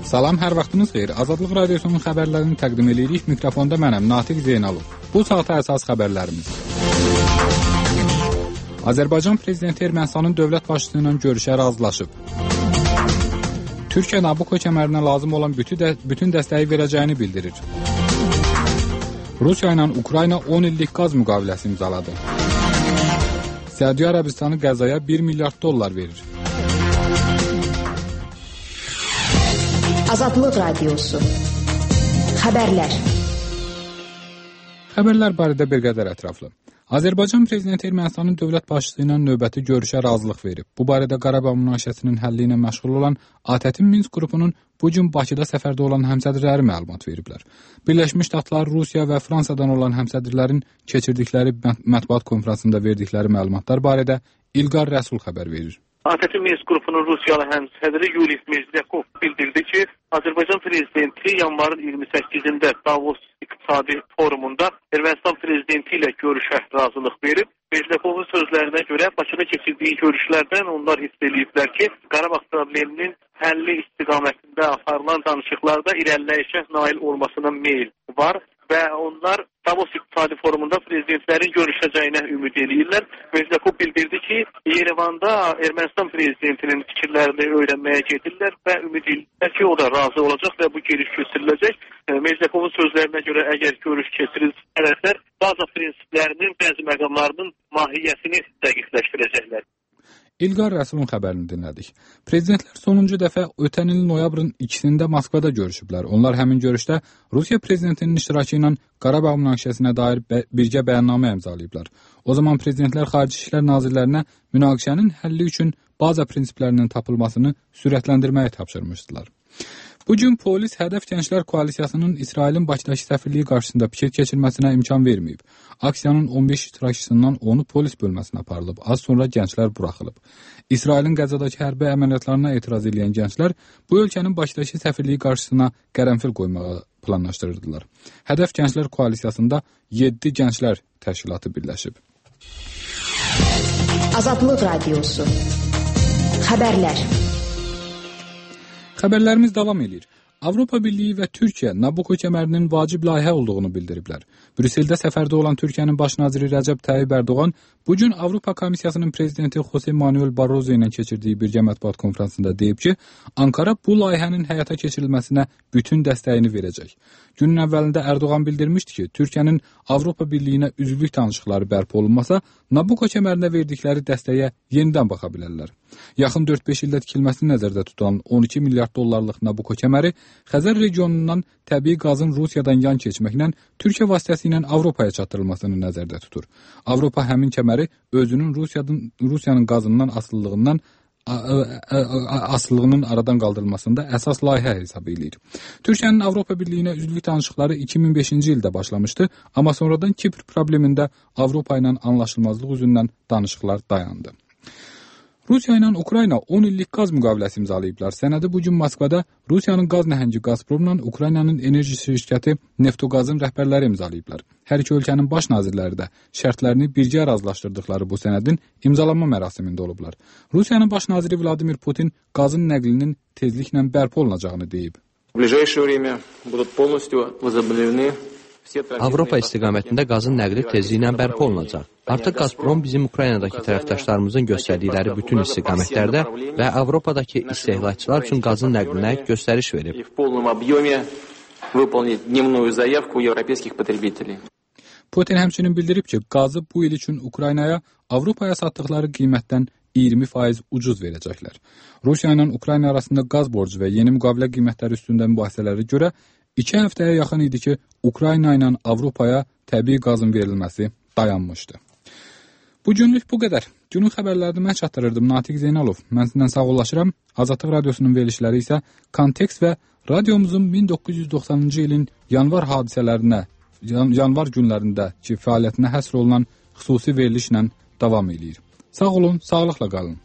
Salam, hər vaxtınız xeyir. Azadlıq Radiosunun xəbərlərini təqdim edirik. Mikrofonda mənəm, Natiq Zeynalov. Bu saata əsas xəbərlərimiz. Azərbaycan Prezidenti Ermənistanın dövlət başçısı ilə görüşə razılaşıb. Türkiyə Nabucco kəmərinə lazım olan bütün dəstəyi verəcəyini bildirir. Rusiya ilə Ukrayna 10 illik qaz müqaviləsi imzaladı. Səudiyyə Ərəbistanı Qəzzaya $1 milyard verir. Azadlıq Radiosu. Xəbərlər. Xəbərlər barədə bir qədər ətraflı. Azərbaycan Prezidenti Ermənistanın dövlət başçısı ilə növbəti görüşə razılıq verib. Bu barədə Qarabağ münaqişəsinin həlli ilə məşğul olan ATƏT-in Minsk qrupunun bu gün Bakıda səfərdə olan həmsədrləri məlumat veriblər. Birləşmiş Ştatlar, Rusiya və Fransadan olan həmsədrlərin keçirdikləri mətbuat konfransında verdikləri məlumatlar barədə İlqar Rəsul xəbər verir. ATƏT-in Minsk qrupunun Rusiyalı həmsədri Yuri Mezlyakov bildirdi ki, Azərbaycan Prezidenti yanvarın 28-də Davos İqtisadi Forumunda Ermənistan Prezidenti ilə görüşə razılıq verib. Mezlyakovun sözlərinə görə Bakıda keçirdiyi görüşlərdən onlar hiss ediblər ki, Qarabağ probleminin həlli istiqamətində aparılan danışıqlarda irəliləyişə nail olmasına meyil var və onlar Davos İqtisadi Forumunda prezidentlərin görüşəcəyinə ümid edirlər. Mezlyakov bildirdi ki, Yerevanda Ermənistan prezidentinin fikirlərini öyrənməyə gedirlər və ümid edirlər ki, o da razı olacaq və bu görüş keçiriləcək. Mezlyakovun sözlərinə görə əgər görüş keçirilsə, tərəflər baza prinsiplərinin bəzi məqamlarının mahiyyətini dəqiqləşdirəcəklər. İlqar Rəsulun xəbərini dinlədik. Prezidentlər sonuncu dəfə ötən il noyabrın 2-də Moskvada görüşüblər. Onlar həmin görüşdə Rusiya prezidentinin iştirakı ilə Qarabağ münaqişəsinə dair birgə bəyannamə imzalayıblar. O zaman prezidentlər Xarici İşlər Nazirlərinə münaqişənin həlli üçün baza prinsiplərinin tapılmasını sürətləndirməyi tapşırmışdılar. Bu gün polis Hədəf Gənclər Koalisiyasının İsrailin Bakıdakı səfirliyi qarşısında pikət keçirməsinə imkan verməyib. Aksiyanın 15 iştirakçısından 10-u polis bölməsinə aparılıb. Az sonra gənclər buraxılıb. İsrailin Qəzzadakı hərbi əməliyyatlarına etiraz edən gənclər bu ölkənin Bakıdakı səfirliyi qarşısına qərənfil qoymağı planlaşdırırdılar. Hədəf Gənclər Koalisiyasında 7 gənclər təşkilatı birləşib. Azadlıq Radiosu. Xəbərlər. Xəbərlərimiz davam edir. Avropa Birliyi və Türkiyə Nabucco kəmərinin vacib layihə olduğunu bildiriblər. Brüsseldə səfərdə olan Türkiyənin baş naziri Rəcəb Tayyib Ərdoğan bu gün Avropa Komissiyasının prezidenti Jose Manuel Barroso ilə keçirdiyi birgə mətbuat konfransında deyib ki, Ankara bu layihənin həyata keçirilməsinə bütün dəstəyini verəcək. Günün əvvəlində Ərdoğan bildirmişdi ki, Türkiyənin Avropa Birliyinə üzvlük danışıqları bərpa olunmasa, Nabucco kəmərinə verdikləri dəstəyə yenidən baxa bilərlər. Yaxın 4-5 ildə tikilməsini nəzərdə tutan $12 milyard Nabucco kəməri Xəzər regionundan təbii qazın Rusiyadan yan keçməklə Türkiyə vasitəsilə Avropaya çatdırılmasını nəzərdə tutur. Avropa həmin kəməri özünün Rusiyanın qazından asılılığının aradan qaldırılmasında əsas layihə hesab edir. Türkiyənin Avropa Birliyinə üzvlük danışıqları 2005-ci ildə başlamışdı, amma sonradan Kipr problemində Avropa ilə anlaşılmazlıq üzündən danışıqlar dayandı. Rusiya ilə Ukrayna 10 illik qaz müqaviləsi imzalayıblar. Sənədi bugün Moskvada Rusiyanın qaz nəhəngi Gazpromla Ukraynanın enerji şirkəti Neftogazın rəhbərləri imzalayıblar. Hər iki ölkənin baş nazirləri də şərtlərini birgə razılaşdırdıqları bu sənədin imzalanma mərasimində olublar. Rusiyanın baş naziri Vladimir Putin qazın nəqlinin tezliklə bərpa olunacağını deyib. Avropa istiqamətində qazın nəqli tezliklə bərpa olunacaq. Artıq Gazprom bizim Ukraynadakı tərəfdaşlarımızın göstərdikləri bütün istiqamətlərdə və Avropadakı istehlakçılar üçün qazın nəqlinə göstəriş verib. Putin həmçinin bildirib ki, qazı bu il üçün Ukraynaya Avropaya satdıqları qiymətdən 20% ucuz verəcəklər. Rusiya ilə Ukrayna arasında qaz borcu və yeni müqavilə qiymətləri üstündə mübahisələrə görə 2 həftəyə yaxın idi ki, Ukrayna ilə Avropaya təbii qazın verilməsi dayanmışdı. Bu günlük bu qədər. Günün xəbərlərini mən çatdırırdım. Natiq Zeynalov. Mən sizdən sağollaşıram. Azadlıq Radiosunun verilişləri isə Kontekst və radiomuzun 1990-cı ilin yanvar hadisələrinə, yanvar günlərindəki fəaliyyətinə həsr olunan xüsusi verilişlə davam edir. Sağ olun, sağlıqla qalın.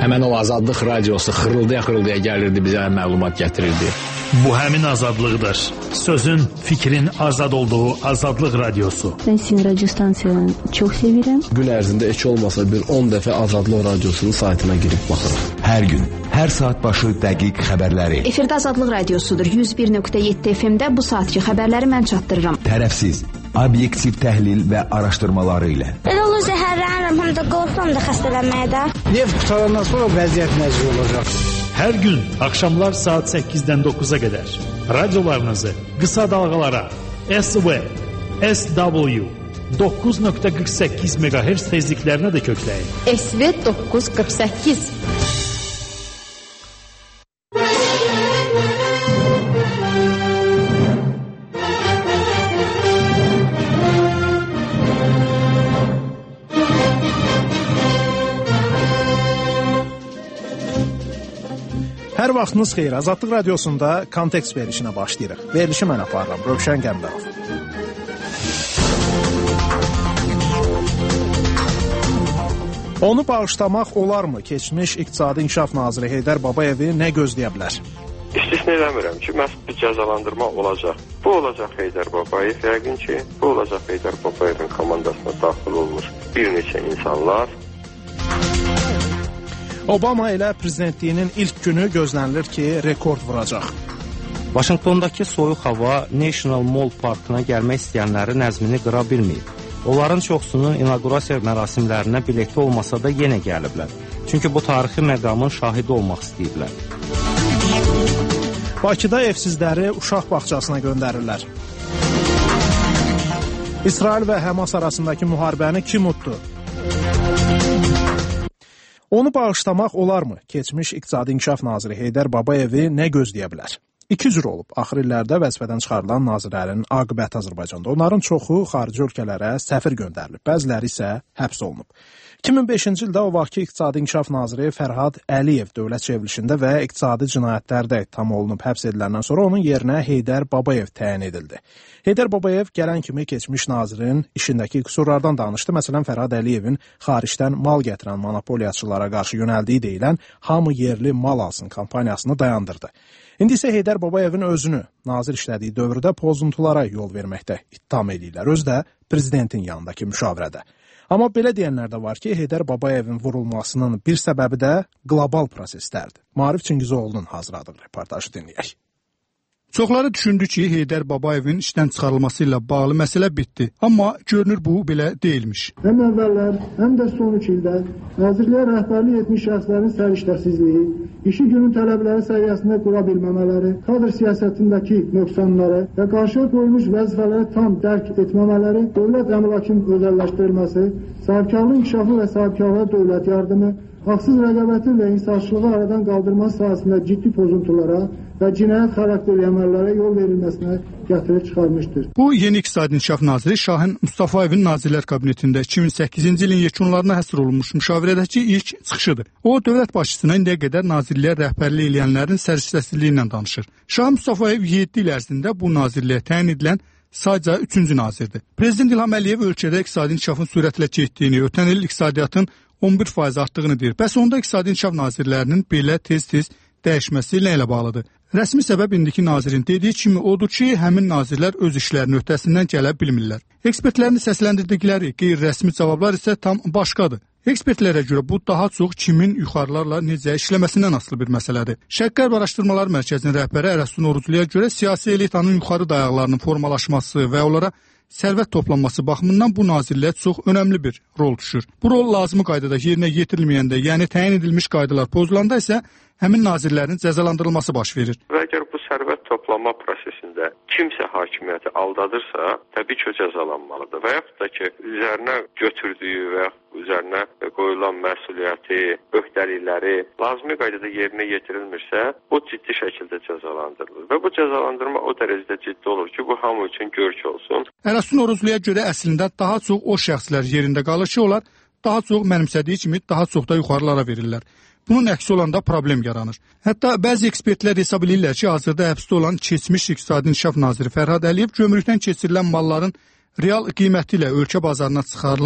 Həmən o Azadlıq radiosu xırıldaya gəlirdi, bizə məlumat gətirirdi. Bu həmin azadlıqdır. Sözün, fikrin azad olduğu Azadlıq radiosu. Ben sizin radyo stansiyanı çok severim. Gün ərzində heç olmasa bir 10 dəfə Azadlıq radiosunun saytına girib baxırıq. Hər gün, hər saat başı dəqiq xəbərləri. Efirdə Azadlıq radiosudur. 101.7 FM-də bu saatki xəbərləri mən çatdırıram. Tərəfsiz, obyektiv təhlil və araşdırmaları ilə. Elə olur zəhərlənirəm, həm də qorxuram da xəstələnməyə də. Neft qutarandan sonra vəziyyət necə olacaq? Hər gün axşamlar saat 8-dən 9-a qədər radiolarınızı qısa dalğalara SV, SW 9.48 MHz tezliklərinə də kökləyin. SV 948. Hər vaxtınız xeyir. Azadlıq radiosunda kontekst verilişinə başlayırıq. Verilişi mən aparıram. Rövşən Qəmbərov. Onu bağışlamaq olarmı? Keçmiş İqtisadi İnkişaf Naziri Heydər Babayevi nə gözləyə bilər? İstisna eləmirəm ki, məhz bir cəzalandırma olacaq. Bu olacaq Heydər Babayev, yəqin ki, bu olacaq Heydər Babayevin komandasına daxil olmuş bir neçə insanlar. Obama elə prezidentliyinin ilk günü gözlənilir ki, rekord vuracaq. Vaşinqtondakı soyuq hava National Mall parkına gəlmək istəyənləri nəzmini qıra bilməyib. Onların çoxsunun inaugurasiya mərasimlərinə biletli olmasa da yenə gəliblər. Çünki bu tarixi məqamın şahidi olmaq istəyiblər. Bakıda evsizləri uşaq bağçasına göndərirlər. İsrail və Həmas arasındakı müharibəni kim uddu? Onu bağışlamaq olarmı? Keçmiş İqtisadi İnkişaf Naziri Heydər Babayevi nə gözləyə bilər? İki cür olub. Axır illərdə vəzifədən çıxarılan nazirlərin aqibəti Azərbaycanda. Onların çoxu xarici ölkələrə səfir göndərilib, bəziləri isə həbs olunub. 2005-ci ildə o vaxtki İqtisadi İnkişaf Naziri Fərhad Əliyev dövlət çevrilişində və iqtisadi cinayətlərdə ittiham olunub həbs ediləndən sonra onun yerinə Heydər Babayev təyin edildi. Heydər Babayev gələn kimi keçmiş nazirin işindəki qüsurlardan danışdı. Məsələn, Fərhad Əliyevin xaricdən mal gətirən monopoliyaçılara qarşı yönəldiyi deyilən hamı yerli mal alsın kampaniyasını dayandırdı. İndi isə Heydər Babayevin özünü nazir işlədiyi dövrdə pozuntulara yol verməkdə ittiham edirlər. Özü də prezidentin yanındakı müşavirədə. Amma belə deyənlər də var ki, Heydər Babayevin vurulmasının bir səbəbi də qlobal proseslərdir. Maarif Çingizoğlu'nun hazırladığı reportajı dinləyək. Çoxları düşündü ki, Heydər Babayevin işdən çıxarılması ilə bağlı məsələ bitdi. Amma görünür bu belə deyilmiş. Həm əvvəllər, həm də son 3 ildə nazirliyə rəhbərlik etmiş şəxslərin səriştəsizliyi, işi günün tələbləri səviyyəsində qura bilməmələri, kadr siyasətindəki nöqsanları və qarşıya qoyulmuş vəzifələri tam dərk etməmələri, dövlət əmlakının özəlləşdirilməsi, sahibkarlıq inkişafı və sahibkarlığa dövlət yardımı, haqsız rəqabətin və insafçılığı aradan qaldırma sahəsində ciddi pozuntulara və cinayət xarakterli əməllərə yol verilməsinə gətirib çıxarmışdır. Bu, yeni İqtisadi İnkişaf Naziri Şahin Mustafayevin Nazirlər Kabinetində 2008-ci ilin yekunlarına həsr olunmuş müşavirədəki ilk çıxışıdır. O, dövlət başçısına indiyə qədər nazirliyə rəhbərlik edənlərin səriştəsizliyi ilə danışır. Şahin Mustafayev 7 il ərzində bu nazirliyə təyin edilən sadəcə 3-cü nazirdir. Prezident İlham Əliyev ölkədə iqtisadi inkişafın sürətlə getdiyini, ötən il iqtisadiyyatın 11% artdığını deyir. Bəs onda iqtisadi inkişaf nazirlərinin belə tez-tez dəyişməsi ilə bağlıdır. Rəsmi səbəb indiki nazirin dediyi kimi odur ki, həmin nazirlər öz işlərinin öhdəsindən gələ bilmirlər. Ekspertlərin səsləndirdikləri qeyri-rəsmi cavablar isə tam başqadır. Ekspertlərə görə bu daha çox kimin yuxarılarla necə işləməsindən asılı bir məsələdir. Şərq-Qərb Araşdırmalar Mərkəzinin rəhbəri Ərəstun Orucluya görə siyasi elitanın yuxarı dayaqlarının formalaşması və onlara sərvət toplanması baxımından bu nazirliyə çox önəmli bir rol düşür. Bu rol lazımi qaydada yerinə yetirilməyəndə, yəni təyin edilmiş qaydalar pozulanda isə həmin nazirlərin cəzalandırılması baş verir. Və əgər bu sərvət toplanma prosesində kimsə hakimiyyəti aldadırsa, təbii ki, o cəzalanmalıdır. Və yaxud da ki, üzərinə götürdüyü və üzərinə qoyulan məsuliyyəti, öhdəlikləri lazımi qaydada yerinə yetirilmirsə, bu ciddi şəkildə cəzalandırılır. Və bu cəzalandırma o dərəcədə ciddi olur ki, bu hamı üçün görk olsun. Ərəstun Orucluya görə əslində daha çox o şəxslər yerində qalır ki, onlar daha çox mənimsədiyi kimi daha çox da yuxarılara verirlər. Bunun əksi olanda problem yaranır. Hətta bəzi ekspertlər hesab edirlər ki, hazırda həbsdə olan keçmiş İqtisadi İnkişaf Naziri Fərhad Əliyev gömrükdən keçirilən malların real qiyməti ilə ölkə bazarına çıxarılan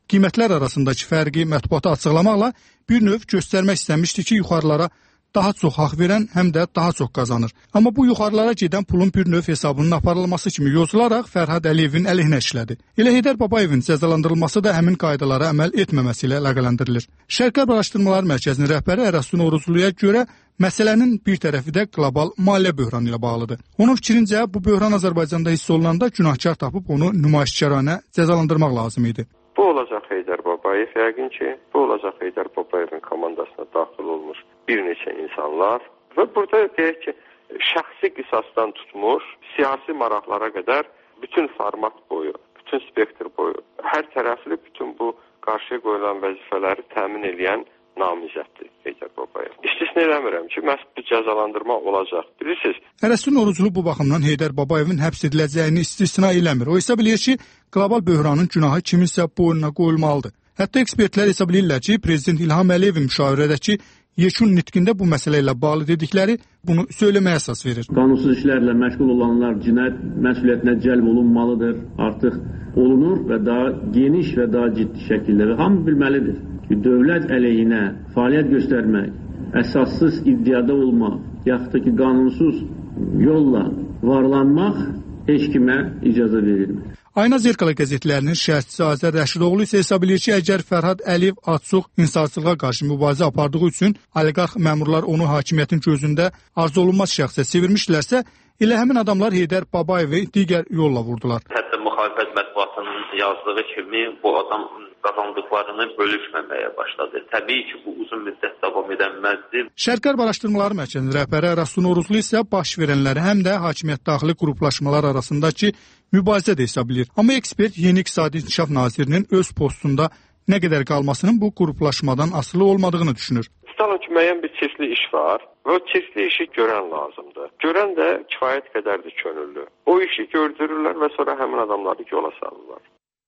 Qiymətlər arasındakı fərqi mətbuata açıqlamaqla bir növ göstərmək istənmişdi ki, yuxarılara daha çox haqq verən həm də daha çox qazanır. Amma bu yuxarılara gedən pulun bir növ hesabının aparılması kimi yozularaq Fərhad Əliyevin əleyhinə işlədi. Elə Heydər Babayevin cəzalandırılması da həmin qaydalara əməl etməməsi ilə əlaqələndirilir. Şərqərb Araşdırmalar Mərkəzinin rəhbəri Ərəstun Oğuzluya görə məsələnin bir tərəfi də qlobal maliyyə böhranı ilə bağlıdır. Onun fikrincə bu böhran Azərbaycanda hiss olunanda günahkar tapıb onu nümayişkaranə cəzalandırmaq lazım idi. Bu olacaq Heydər Babayev, yəqin ki, bu olacaq Heydər Babayevin komandasına daxil olmuş bir neçə insanlar və burada deyək ki, şəxsi qisasdan tutmuş, siyasi maraqlara qədər bütün format boyu, bütün spektr boyu, hər tərəfli bütün bu qarşıya qoyulan vəzifələri təmin edən namizəddir Heydər Babayev. İstisna eləmirəm ki, məhz bu cəzalandırma olacaq. Bilirsiniz? Ərəstun Oruclu bu baxımdan Heydər Babayevin həbs ediləcəyini istisna eləmir. O hesab eləyir ki, qlobal böhranın günahı kiminsə boynuna qoyulmalıdır. Hətta ekspertlər hesab eləyirlər ki, Prezident İlham Əliyevin müşavirədəki yekun nitqində bu məsələ ilə bağlı dedikləri bunu söyləməyə əsas verir. Qanunsuz işlərlə məşğul olanlar cinayət məsuliyyətinə cəlb olunmalıdır. Artıq olunur və daha geniş və daha ciddi şəkildə və hamı bilməlidir ki, dövlət əleyhinə fəaliyyət göstərmək, əsassız iddiada olmaq, yaxud da ki, qanunsuz yolla varlanmaq heç kimə icazə verilmir. Ayna Zerkala qəzetlərinin şərhçisi Azər Rəşidoğlu isə hesab edir ki, əgər Fərhad Əliyev açıq insansızlığa qarşı mübarizə apardığı üçün oliqarx məmurlar onu hakimiyyətin gözündə arzu olunmaz şəxsə çevirmişlərsə, elə həmin adamlar Heydər Babayevi digər yolla vurdular. Hətta müxalifət mətbuatının yazdığı kimi bu adam qazandıqlarını bölüşməməyə başladı. Təbii ki, bu uzun müddət davam edəməzdir. Şərqərb Araşdırmaları Mərkəzinin rəhbəri Ərəstun Oğuzlu isə baş verənləri həm də hakimiyyət daxili qruplaşmalar arasındakı mübarizə də hesab edir. Amma ekspert Yeni İqtisadi İnkişaf Nazirinin öz postunda nə qədər qalmasının bu qruplaşmadan asılı olmadığını düşünür. Tutalım ki, müəyyən bir çirkli iş var və o çirkli işi görən lazımdır. Görən də kifayət qədərdir könüllü. O işi gördürürlər və sonra həmin adamları yola salırlar.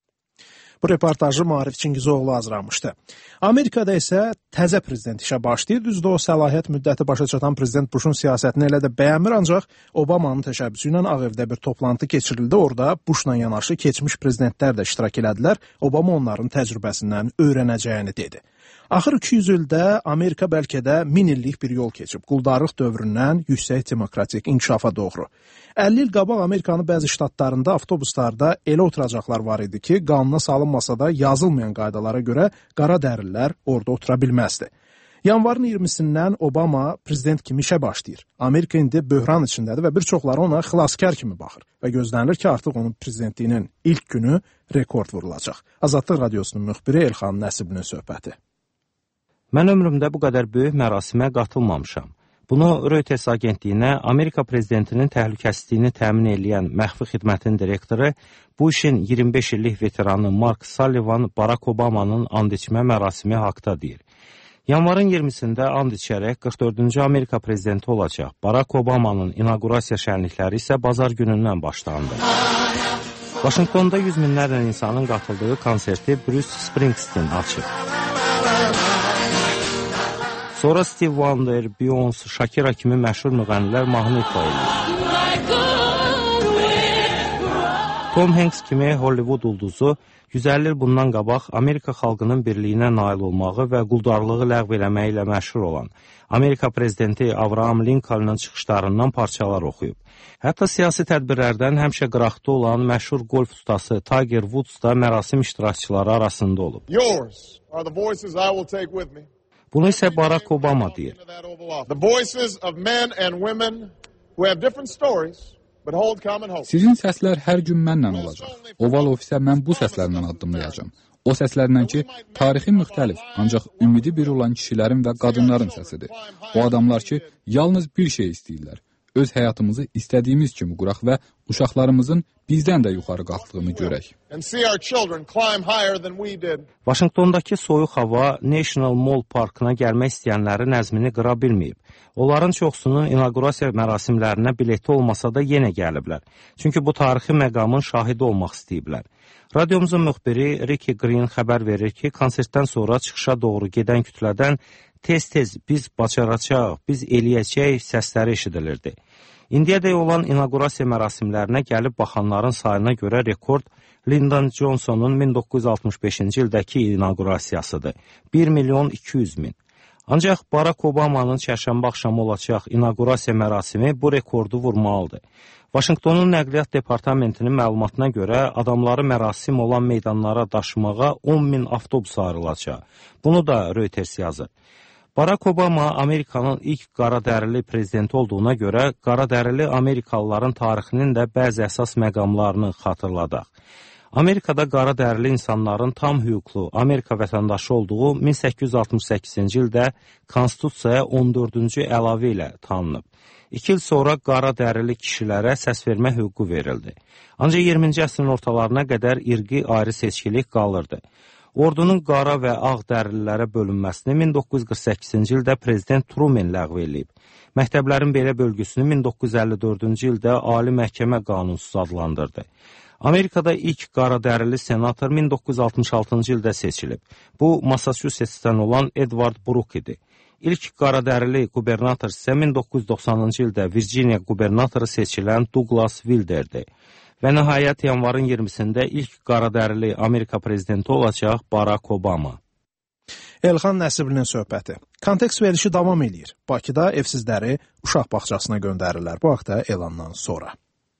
Bu reportajı Maarif Çingizoğlu hazırlamışdı. Amerikada isə təzə prezident işə başlayır. Düzdür, o səlahiyyət müddəti başa çatan prezident Bushun siyasətini elə də bəyənmir, ancaq Obamanın təşəbbüsü ilə Ağ Evdə bir toplantı keçirildi. Orada Bushla yanaşı keçmiş prezidentlər də iştirak elədilər. Obama onların təcrübəsindən öyrənəcəyini dedi. Axır 200 ildə Amerika bəlkə də 1000 illik bir yol keçib, quldarlıq dövründən yüksək demokratik inkişafa doğru. 50 il qabaq Amerikanın bəzi ştatlarında avtobuslarda elə oturacaqlar var idi ki, qanuna salınmasa da yazılmayan qaydalara görə qara dərilər orada otura bilməzdi. Yanvarın 20-sindən Obama prezident kimi işə başlayır. Amerika indi böhran içindədir və bir çoxları ona xilaskar kimi baxır və gözlənilir ki, artıq onun prezidentliyinin ilk günü rekord vurulacaq. Azadlıq Radiosunun müxbiri Elxan Nəsibinin söhbəti. Mən ömrümdə bu qədər böyük mərasimə qatılmamışam. Bunu Reuters agentliyinə Amerika prezidentinin təhlükəsizliyini təmin edən məxfi xidmətin direktoru, bu işin 25 illik veteranı Mark Sullivan Barack Obama'nın and içmə mərasimi haqda deyir. Yanvarın 20-sində and içərək 44-cü Amerika prezidenti olacaq. Barack Obama'nın inaugurasiya şənlikləri isə bazar günündən başlandı. Vaşinqtonda 100 minlərlə insanın qatıldığı konserti Bruce Springsteen açıb. Sonra Steve Wonder, Beyoncé, Shakira kimi məşhur müğənnilər mahnı ifa edir. Tom Hanks kimi Hollywood ulduzu 150 il bundan qabaq Amerika xalqının birliyinə nail olmağı və quldarlığı ləğv eləməyi ilə məşhur olan Amerika prezidenti Abraham Lincoln'ın çıxışlarından parçalar oxuyub. Hətta siyasi tədbirlərdən həmişə qıraqda olan məşhur golf ustası Tiger Woods da mərasim iştirakçıları arasında olub. Bunu isə Barack Obama deyir. Sizin səslər hər gün mənlə olacaq. Oval ofisə mən bu səslərlə addımlayacağam. O səslərlə ki, tarixi müxtəlif, ancaq ümidi bir olan kişilərin və qadınların səsidir. O adamlar ki, yalnız bir şey istəyirlər. Öz həyatımızı istədiyimiz kimi quraq və uşaqlarımızın bizdən də yuxarı qalxdığını görək. Vaşinqtondakı soyuq hava National Mall parkına gəlmək istəyənlərin nəzmini qıra bilməyib. Onların çoxsunun inaugurasiya mərasimlərinə bileti olmasa da yenə gəliblər. Çünki bu tarixi məqamın şahidi olmaq istəyiblər. Radiomuzun müxbiri Ricky Green xəbər verir ki, konsertdən sonra çıxışa doğru gedən kütlədən tez-tez biz bacaracaq, biz eləyəcək səsləri eşidilirdi. İndiyədək olan inaqurasiya mərasimlərinə gəlib baxanların sayına görə rekord Lyndon Johnsonun 1965-ci ildəki inaqurasiyasıdır. 1.200.000. Ancaq Barack Obama'nın çərşənbə axşamı olacaq inaqurasiya mərasimi bu rekordu vurmalıdır. Vaşinqtonun Nəqliyyat Departamentinin məlumatına görə adamları mərasim olan meydanlara daşımağa 10.000 avtobus ayrılacaq. Bunu da Reuters yazır. Barack Obama Amerikanın ilk qaradərili prezidenti olduğuna görə qaradərili Amerikalıların tarixinin də bəzi əsas məqamlarını xatırladaq. Amerikada qaradərili insanların tam hüquqlu Amerika vətəndaşı olduğu 1868-ci ildə Konstitusiyaya 14-cü əlavə ilə tanınıb. 2 il sonra qaradərili kişilərə səsvermə hüququ verildi. Ancaq 20-ci əsrin ortalarına qədər irqi ayrı seçkilik qalırdı. Ordunun qara və ağ dərililərə bölünməsini 1948-ci ildə Prezident Truman ləğv edib. Məktəblərin belə bölgüsünü 1954-cü ildə Ali Məhkəmə qanunsuz adlandırdı. Amerikada ilk qaradərili senator 1966-cı ildə seçilib. Bu, Massachusetts'dən olan Edward Brooke idi. İlk qaradərili qubernator isə 1990-cı ildə Virginia qubernatoru seçilən Douglas Wilder'di. Və nəhayət yanvarın 20-sində ilk qaradərili Amerika prezidenti olacaq Barack Obama. Elxan Nəsiblinin söhbəti. Kontekst verilişi davam edir. Bakıda evsizləri uşaq bağçasına göndərirlər. Bu haqda elandan sonra.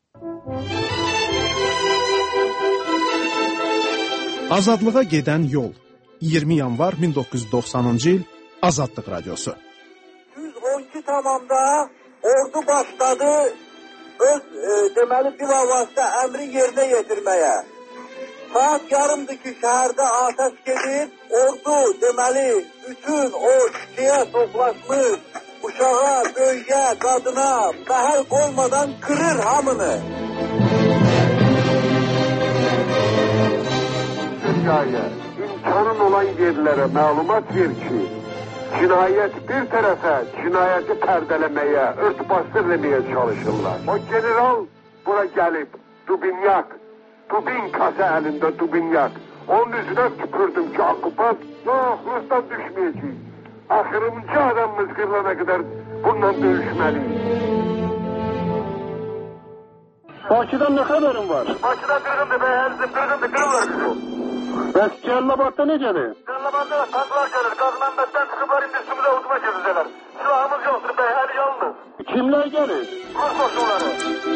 Azadlığa gedən yol. 20 yanvar 1990-cı il Azadlıq Radiosu. 112 tamamda ordu başladı öz deməli bilavasitə əmri yerinə yetirməyə. Saat yarımdır ki, şəhərdə atəş gedir. Ordu deməli bütün o şiyə toplaşmış uşağa, böyüyə, qadına məhəl qoymadan qırır hamını. İmkanın olan yerlərə məlumat ver ki, cinayət bir tərəfə cinayəti pərdələməyə, örtbasdır deməyə çalışırlar. O general bura gəlib, Dubinkası əlində Dubinyak. Onun üzünə tüpürdüm ki, okupat, yox, Rusdan düşməyəcək. Axırıncı adamımız qırılana qədər bununla döyüşməliyik. Bakıdan nə xəbərin var? Bakıda qırğındır, qırılır. Bəs Cəllabadda necədir? Cəllabadda qazlar gəlir, qaz mənbətdən çıxıblar, indi üstümüzə udma gezəcəklər. Silahımız yoxdur, hər yalnız. Kimlər gəlir? Rus qoşunları.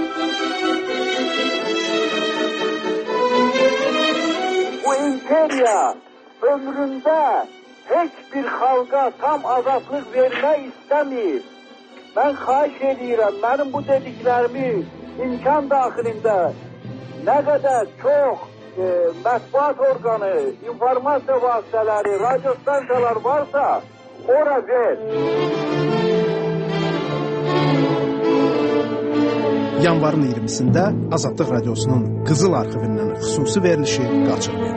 Bu imperiya ömründə heç bir xalqa tam azadlıq vermək istəmir. Mən xahiş edirəm, mənim bu dediklərimi imkan daxilində nə qədər çox mətbuat orqanı, informasiya vasitələri, radio stansiyalar varsa, ora ver. Yanvarın 20-sində Azadlıq Radiosunun Qızıl arxivindən xüsusi verilişi qaçırmayın.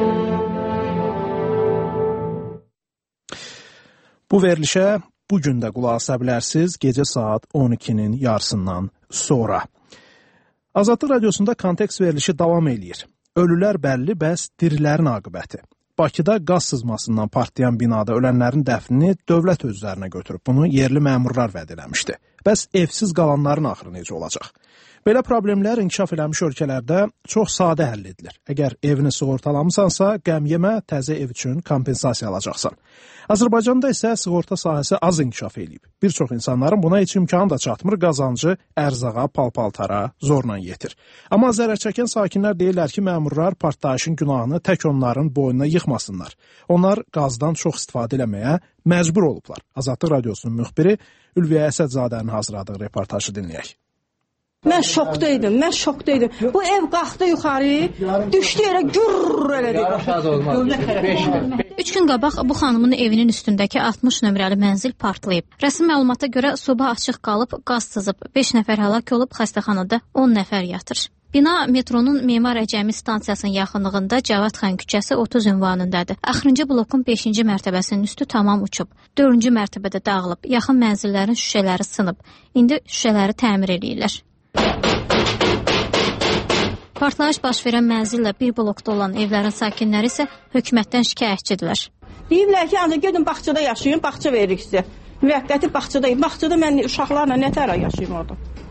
Bu verilişə bugün də qulaq asa bilərsiniz gecə saat 12-nin yarısından sonra. Azadlıq Radiosunda kontekst verilişi davam edir. Ölülər bəlli, bəs dirilərin aqibəti. Bakıda qaz sızmasından partlayan binada ölənlərin dəfnini dövlət özlərinə götürüb. Bunu yerli məmurlar vəd eləmişdi. Bəs evsiz qalanların axırı necə olacaq? Belə problemlər inkişaf eləmiş ölkələrdə çox sadə həll edilir. Əgər evini sığortalamısansa, qəm yemə, təzə ev üçün kompensasiya alacaqsan. Azərbaycanda isə sığorta sahəsi az inkişaf edib. Bir çox insanların buna heç imkanı da çatmır, qazancı ərzağa, palpaltara zorla yetir. Amma zərər çəkən sakinlər deyirlər ki, məmurlar partlayışın günahını tək onların boynuna yıxmasınlar. Onlar qazdan çox istifadə eləməyə məcbur olublar. Azadlıq Radiosunun müxbiri Ülviyə Əsədzadənin hazırladığı reportajı dinləyək. Mən şokdaydım. Bu ev qalxdı yuxarı, düşdü yerə gürr elədi. 3 gün qabaq bu xanımın evinin üstündəki 60 nömrəli mənzil partlayıb. Rəsmi məlumata görə soba açıq qalıb, qaz sızıb, 5 nəfər həlak olub, xəstəxanada 10 nəfər yatır. Bina metronun Memar Əcəmi stansiyasının yaxınlığında Cavad xan küçəsi 30 ünvanındadır. Axırıncı blokun 5-ci mərtəbəsinin üstü tamam uçub. 4-cü mərtəbədə dağılıb. Yaxın mənzillərin şüşələri sınıb. İndi şüşələri təmir eləyirlər. Partlayış baş verən mənzillə bir blokda olan evlərin sakinləri isə hökumətdən şikayətçidirlər. Deyirlər ki, ancaq gedin bağçada yaşayın, bağça veririk sizə. Müvəqqəti bağçadayım. Bağçada mən uşaqlarla nə tərə yaşayım orada?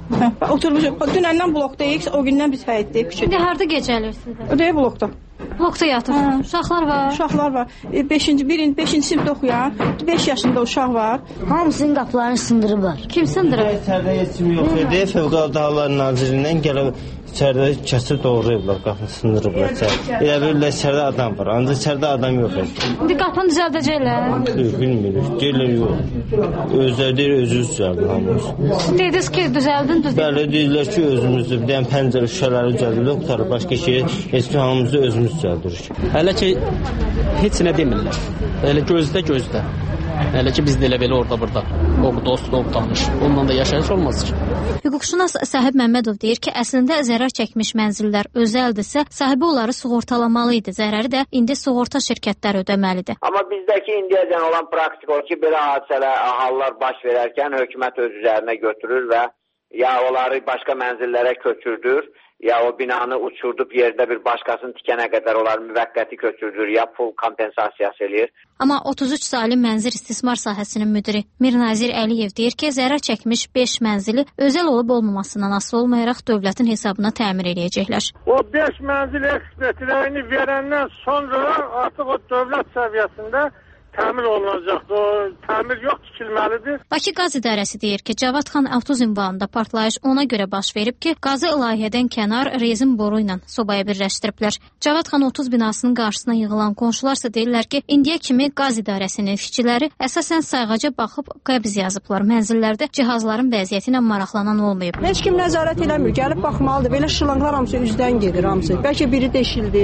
Oturmuşuq. Dünəndən blokdayıq, o gündən biz həyətdəyik. İndi harda gecəlirsiniz? Ödəyə blokda. Blokda yatırsınız. Uşaqlar var? Uşaqlar var. 5-ci sinifdə oxuyan, 5 yaşında uşaq var. Hamısının qapılarını sındırıblar. Kim sındırıb? İçəridə heç kim yox idi. Fövqəladə Hallar Nazirliyindən gəlib içəridə kəsib doğrayıblar, qapını sındırıblar. Elə bilirlər içəridə adam var, ancaq içəridə adam yox idi. İndi qapını düzəldəcəklər? Bilmirik, deyirlər yox. Özləri deyir, özünüz düzəldin hamımız. Siz dediniz ki, düzəldin. Bəli, deyirlər ki, özümüzdür. Bir dənə pəncərə şüşələri düzəldirlər, qutarıb başqa şey, heç ki, hamımızı özümüz düzəldirik. Hələ ki, heç nə demirlər. Elə gözdə. Hələ ki, biz də elə belə orada-burada. O dost, o tanış. Ondan da yaşayış olmaz ki. Hüquqşünas Sahib Məmmədov deyir ki, əslində zərər çəkmiş mənzillər özəldirsə, sahibi onları sığortalamalı idi. Zərəri də indi sığorta şirkətləri ödəməlidir. Amma bizdəki indiyəcən olan praktik o ki, belə hallar baş verərkən hökumət öz üzərinə götürür və ya onları başqa mənzillərə köçürdür, ya o binanı uçurdub yerdə bir başqasını tikənə qədər onları müvəqqəti köçürdür, ya pul kompensasiyası eləyir. Amma 33 saylı mənzil istismar sahəsinin müdiri Mirnazir Əliyev deyir ki, zərər çəkmiş 5 mənzili özəl olub olmamasından asılı olmayaraq dövlətin hesabına təmir eləyəcəklər. O 5 mənzil ekspertlərini verəndən sonra artıq o dövlət səviyyəsində təmir olunacaqdır. O təmir yox, tikilməlidir. Bakı Qaz İdarəsi deyir ki, Cavadxan Avtuz ünvanında partlayış ona görə baş verib ki, qazı layihədən kənar rezin boru ilə sobaya birləşdiriblər. Cavadxan 30 binasının qarşısına yığılan qonşularsa deyirlər ki, indiyə kimi Qaz İdarəsinin işçiləri əsasən sayğaca baxıb qəbz yazıblar. Mənzillərdə cihazların vəziyyəti ilə maraqlanan olmayıb. Heç kim nəzarət eləmir, gəlib baxmalıdır. Belə şırlanqlar hamısı üzdən gedir hamısı. Bəlkə biri deşildi.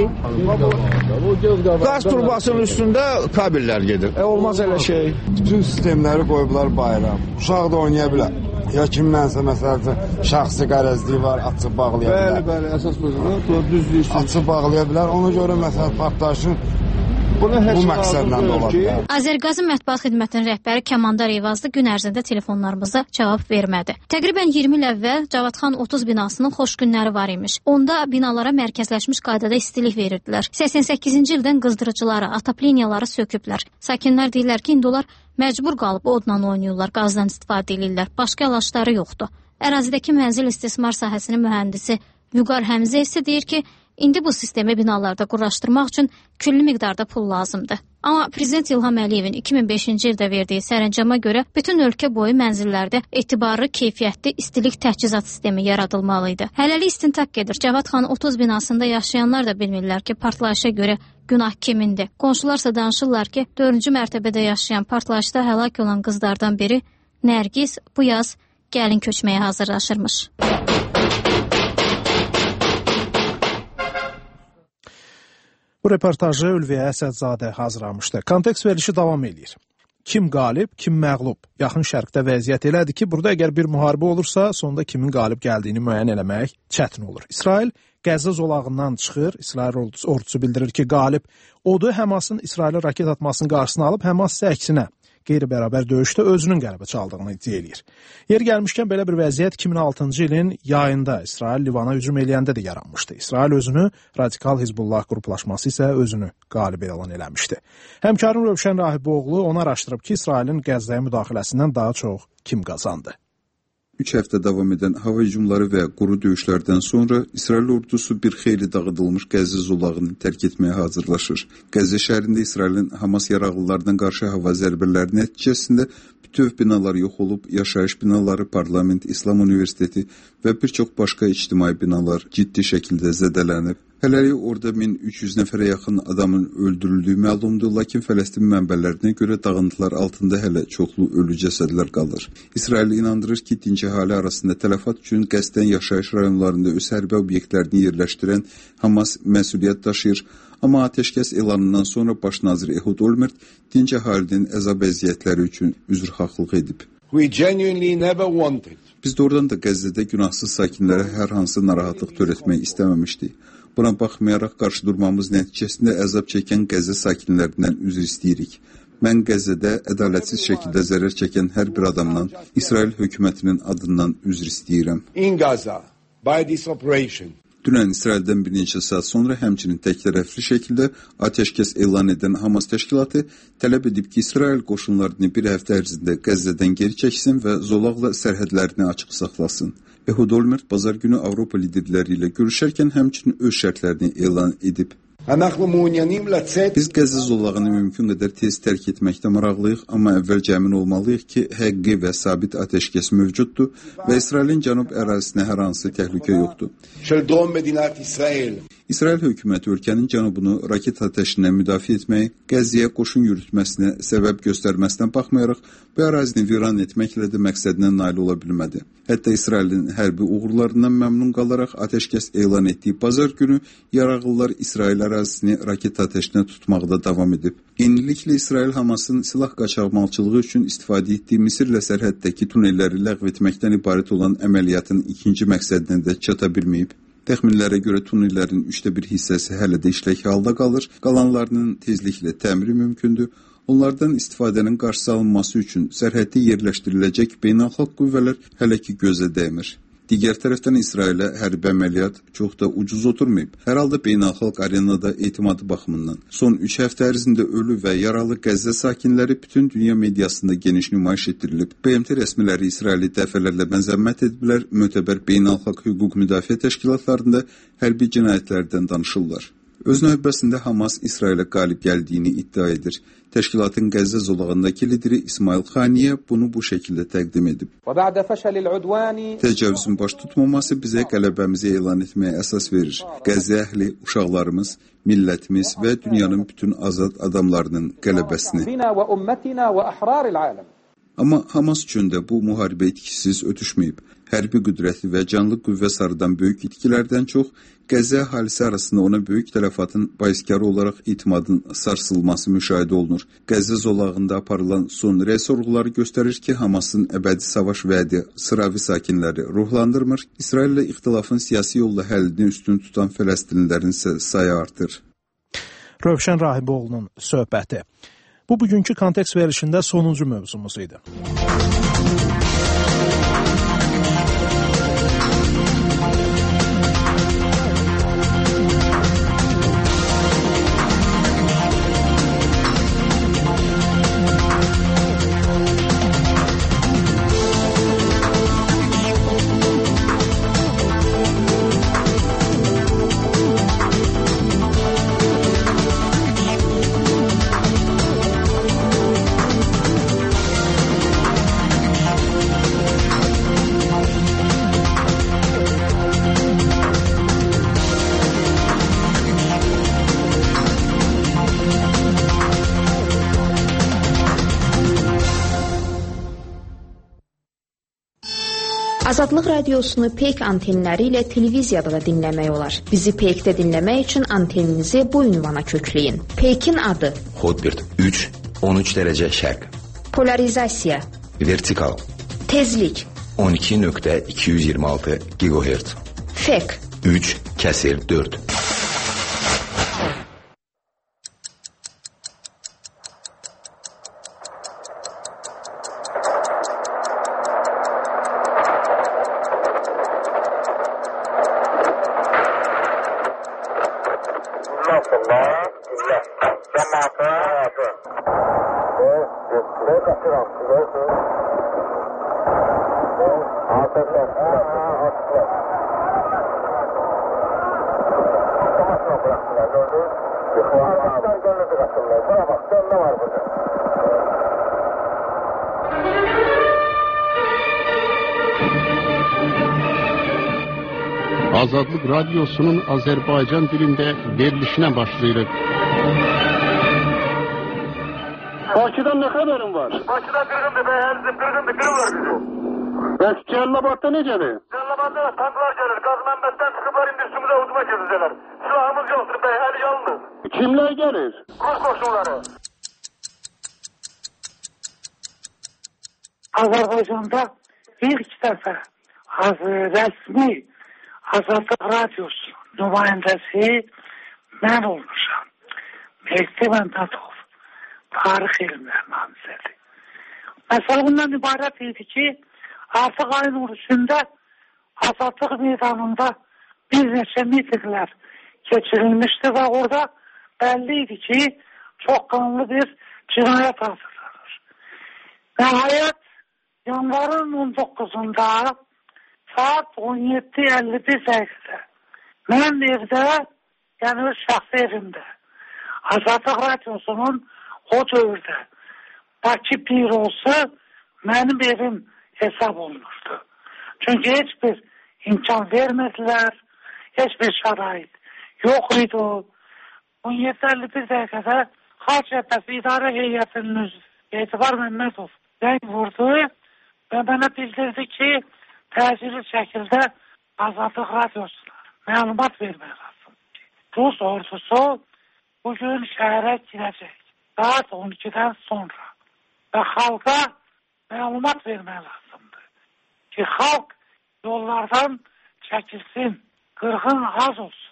Qaz turbasının üstündə kabellər gedir. Olmaz elə şey. Bütün sistemləri qoyublar bayram. Uşaq da oynaya bilər. Ya kimdənsə məsələn şəxsi qərəzliyi var, açıb bağlaya bilər. Bəli, əsas budur. Düzdür. Açıb bağlaya bilər. Ona görə məsələn partlayışın bu məqsədlə də ola bilər. Azərqazın mətbuat xidmətinin rəhbəri Kəmandar Eyvazlı gün ərzində telefonlarımıza cavab vermədi. Təqribən 20 il əvvəl Cavadxan 30 binasının xoş günləri var imiş. Onda binalara mərkəzləşmiş qaydada istilik verirdilər. 88-ci ildən qızdırıcıları, atapliniyaları söküblər. Sakinlər deyirlər ki, indi onlar məcbur qalıb odla oynayırlar, qazdan istifadə edirlər. Başqa əlaçları yoxdur. Ərazidəki mənzil istismar sahəsinin mühəndisi Vüqar Həmzə isə deyir ki, İndi bu sistemi binalarda quraşdırmaq üçün külli miqdarda pul lazımdır. Amma Prezident İlham Əliyevin 2005-ci ildə verdiyi sərəncama görə bütün ölkə boyu mənzillərdə etibarlı, keyfiyyətli istilik təchizat sistemi yaradılmalı idi. Hələlik istintaq gedir. Cavadxan 30 binasında yaşayanlar da bilmirlər ki, partlayışa görə günah kimindir. Qonşularsa danışırlar ki, 4-cü mərtəbədə yaşayan partlayışda həlak olan qızlardan biri Nərgiz bu yaz gəlin köçməyə hazırlaşırmış. Bu reportajı Ülviyə Əsədzadə hazırlamışdı. Kontekst verilişi davam edir. Kim qalib, kim məğlub? Yaxın Şərqdə vəziyyət elədir ki, burada əgər bir müharibə olursa, sonda kimin qalib gəldiyini müəyyən eləmək çətin olur. İsrail Qəzza zolağından çıxır. İsrail ordusu bildirir ki, qalib odur. Həmasın İsrailə raket atmasının qarşısını alıb, Həmas isə əksinə qeyri-bərabər döyüşdə özünün qələbə çaldığını iddia edir. Yer gəlmişkən belə bir vəziyyət 2006-cı ilin yayında İsrail Livana hücum eləyəndə də yaranmışdı. İsrail özünü, radikal Hizbullah qruplaşması isə özünü qalib elan eləmişdi. Həmkarım Rövşən Rahiboğlu onu araşdırıb ki, İsrailin Qəzzaya müdaxiləsindən daha çox kim qazandı? 3 həftə davam edən hava hücumları və quru döyüşlərdən sonra İsrail ordusu bir xeyli dağıdılmış Qəzza zolağını tərk etməyə hazırlaşır. Qəzza şəhərində İsrailin Hamas yaraqlılarından qarşı hava zərbələri nəticəsində bütöv binalar yox olub, yaşayış binaları, parlament, İslam Universiteti və bir çox başqa ictimai binalar ciddi şəkildə zədələnib. Hələlik orada 1300 nəfərə yaxın adamın öldürüldüyü məlumdur, lakin Fələstin mənbələrinə görə dağıntılar altında hələ çoxlu ölü cəsədlər qalır. İsrail inandırır ki, dinc əhali arasında tələfat üçün qəsdən yaşayış rayonlarında öz hərbi obyektlərini yerləşdirən Hamas məsuliyyət daşıyır. Amma atəşkəs elanından sonra baş nazir Ehud Olmert dinc əhalinin əzab əziyyətləri üçün üzrxahlıq edib. Biz doğrudan da Qəzzədə günahsız sakinlərə hər hansı narahatlıq törətmək istəməmişdik. Buna baxmayaraq qarşı durmamız nəticəsində əzab çəkən Qəzza sakinlərindən üzr istəyirik. Mən Qəzzədə ədalətsiz şəkildə zərər çəkən hər bir adamdan İsrail hökumətinin adından üzr istəyirəm. Dünən İsraildən bir neçə saat sonra həmçinin təklərəfli şəkildə atəşkəs elan edən Hamas təşkilatı tələb edib ki, İsrail qoşunlarını bir həftə ərzində Qəzzədən geri çəksin və zolaqla sərhədlərini açıq saxlasın. Ehud Olmert bazar günü Avropa liderləri ilə görüşərkən həmçinin öz şərtlərini elan edib. Biz Qəzza zolağını mümkün qədər tez tərk etməkdə maraqlıyıq, amma əvvəlcə əmin olmalıyıq ki, həqiqi və sabit atəşkəs mövcuddur və İsrailin cənub ərazisinə hər hansı təhlükə yoxdur. İsrail hökuməti ölkənin cənubunu raket atəşindən müdafiə etməyi, Qəzzəyə qoşun yürütməsinə səbəb göstərməsinə baxmayaraq, bu ərazini viran etməklə də məqsədinə nail ola bilmədi. Hətta İsrailin hərbi uğurlarından məmnun qalaraq atəşkəs elan etdiyi bazar günü yarağlılar İsrail ərazisini raket atəşinə tutmaqda davam edib. Yeniliklə İsrail Hamasın silah qaçaqmalçılığı üçün istifadə etdiyi Misirlə sərhəddəki tunelləri ləğv etməkdən ibarət olan əməliyyatın ikinci məqsədinə də çata bilməyib. Təxminlərə görə tunellərin 1/3 hissəsi hələ də işlək halda qalır, qalanlarının tezliklə təmiri mümkündür. Onlardan istifadənin qarşısı alınması üçün sərhəddə yerləşdiriləcək beynəlxalq qüvvələr hələ ki gözə dəymir. Digər tərəfdən İsrailə hərbi əməliyyat çox da ucuz oturmayıb. Hər halda beynəlxalq arenada etimadı baxımından. Son 3 həftə ərzində ölü və yaralı Qəzzə sakinləri bütün dünya mediasında geniş nümayiş etdirilib. BMT rəsmiləri İsraili dəfələrlə məzəmmət ediblər, mötəbər beynəlxalq hüquq müdafiə təşkilatlarında hərbi cinayətlərdən danışırlar. Öz növbəsində Hamas İsrailə qalib gəldiyini iddia edir. Təşkilatın Qəzzə zolağındakı lideri İsmail Xaniyə bunu bu şəkildə təqdim edib. Təcavüzün baş tutmaması bizə qələbəmizi elan etməyə əsas verir. Qəzzə əhli, uşaqlarımız, millətimiz və dünyanın bütün azad adamlarının qələbəsini. Amma Hamas üçün də bu müharibə itkisiz ötüşməyib. Hərbi qüdrəti və canlı qüvvə sarıdan böyük itkilərdən çox Qəzzə əhalisi arasında ona böyük tələfatın baiskarı olaraq etimadın sarsılması müşahidə olunur. Qəzzə zolağında aparılan son rəy sorğuları göstərir ki, Hamasın əbədi savaş vədi sıravi sakinləri ruhlandırmır, İsraillə ixtilafın siyasi yolla həllini üstün tutan Fələstinlilərin isə sayı artır. Rövşən Rahiboğlu'nun söhbəti. Bu bugünkü kontekst verilişində sonuncu mövzumuz idi. Azadlıq radiosunu Peyk antenləri ilə televiziyada da dinləmək olar. Bizi Peykdə dinləmək üçün anteninizi bu ünvana kökləyin. Peykin adı: Hotbird 3, 13 dərəcə şərq. Polarizasiya: Vertikal. Tezlik: 12.226 GHz. Fek: 3/4. Azadlıq radiosunun Azərbaycan dilində verilişinə başlayırıq. Bakıdan nə xəbərin var? Bakıda qırğındır, qırırlar bizi. Bəs Cəllabadda necədir? Cəllabadda tanklar gəlir, qaz mənbəsdən çıxıblar, indi üstümüzə hücuma gedəcəklər. Silahımız yoxdur, əli yalnız. Kimlər gəlir? Rus qoşunları. Azərbaycanda ilk dəfə rəsmi Azadlıq radiosu nümayəndəsi mən olmuşam. Mehdi Məmmədov, tarix elmləri naziri. Məsələ bundan ibarət idi ki, artıq ayın 13-də Azadlıq meydanında bir neçə mitinglər keçirilmişdi və orada bəlli idi ki, çox qanlı bir cinayət hazırlanır. Nəhayət, yanvarın 19-unda saat 17:51 dəqiqədə mən evdə, yəni şəxsi evimdə, Azadlıq Radiosunun o dövrdə Bakı bürosu mənim evim hesab olunurdu. Çünki heç bir imkan vermədilər, heç bir şərait yox idi. 17:51 dəqiqədə Xalq Cəbhəsi İdarə Heyətinin Etibar Məmmədov zəng vurdu və mənə bildirdi ki, təcili şəkildə Azadlıq Radiosuna məlumat vermək lazım. Rus ordusu bugün şəhərə girəcək saat 12-dən sonra və xalqa məlumat vermək lazımdır ki, xalq yollardan çəkilsin, qırğın az olsun.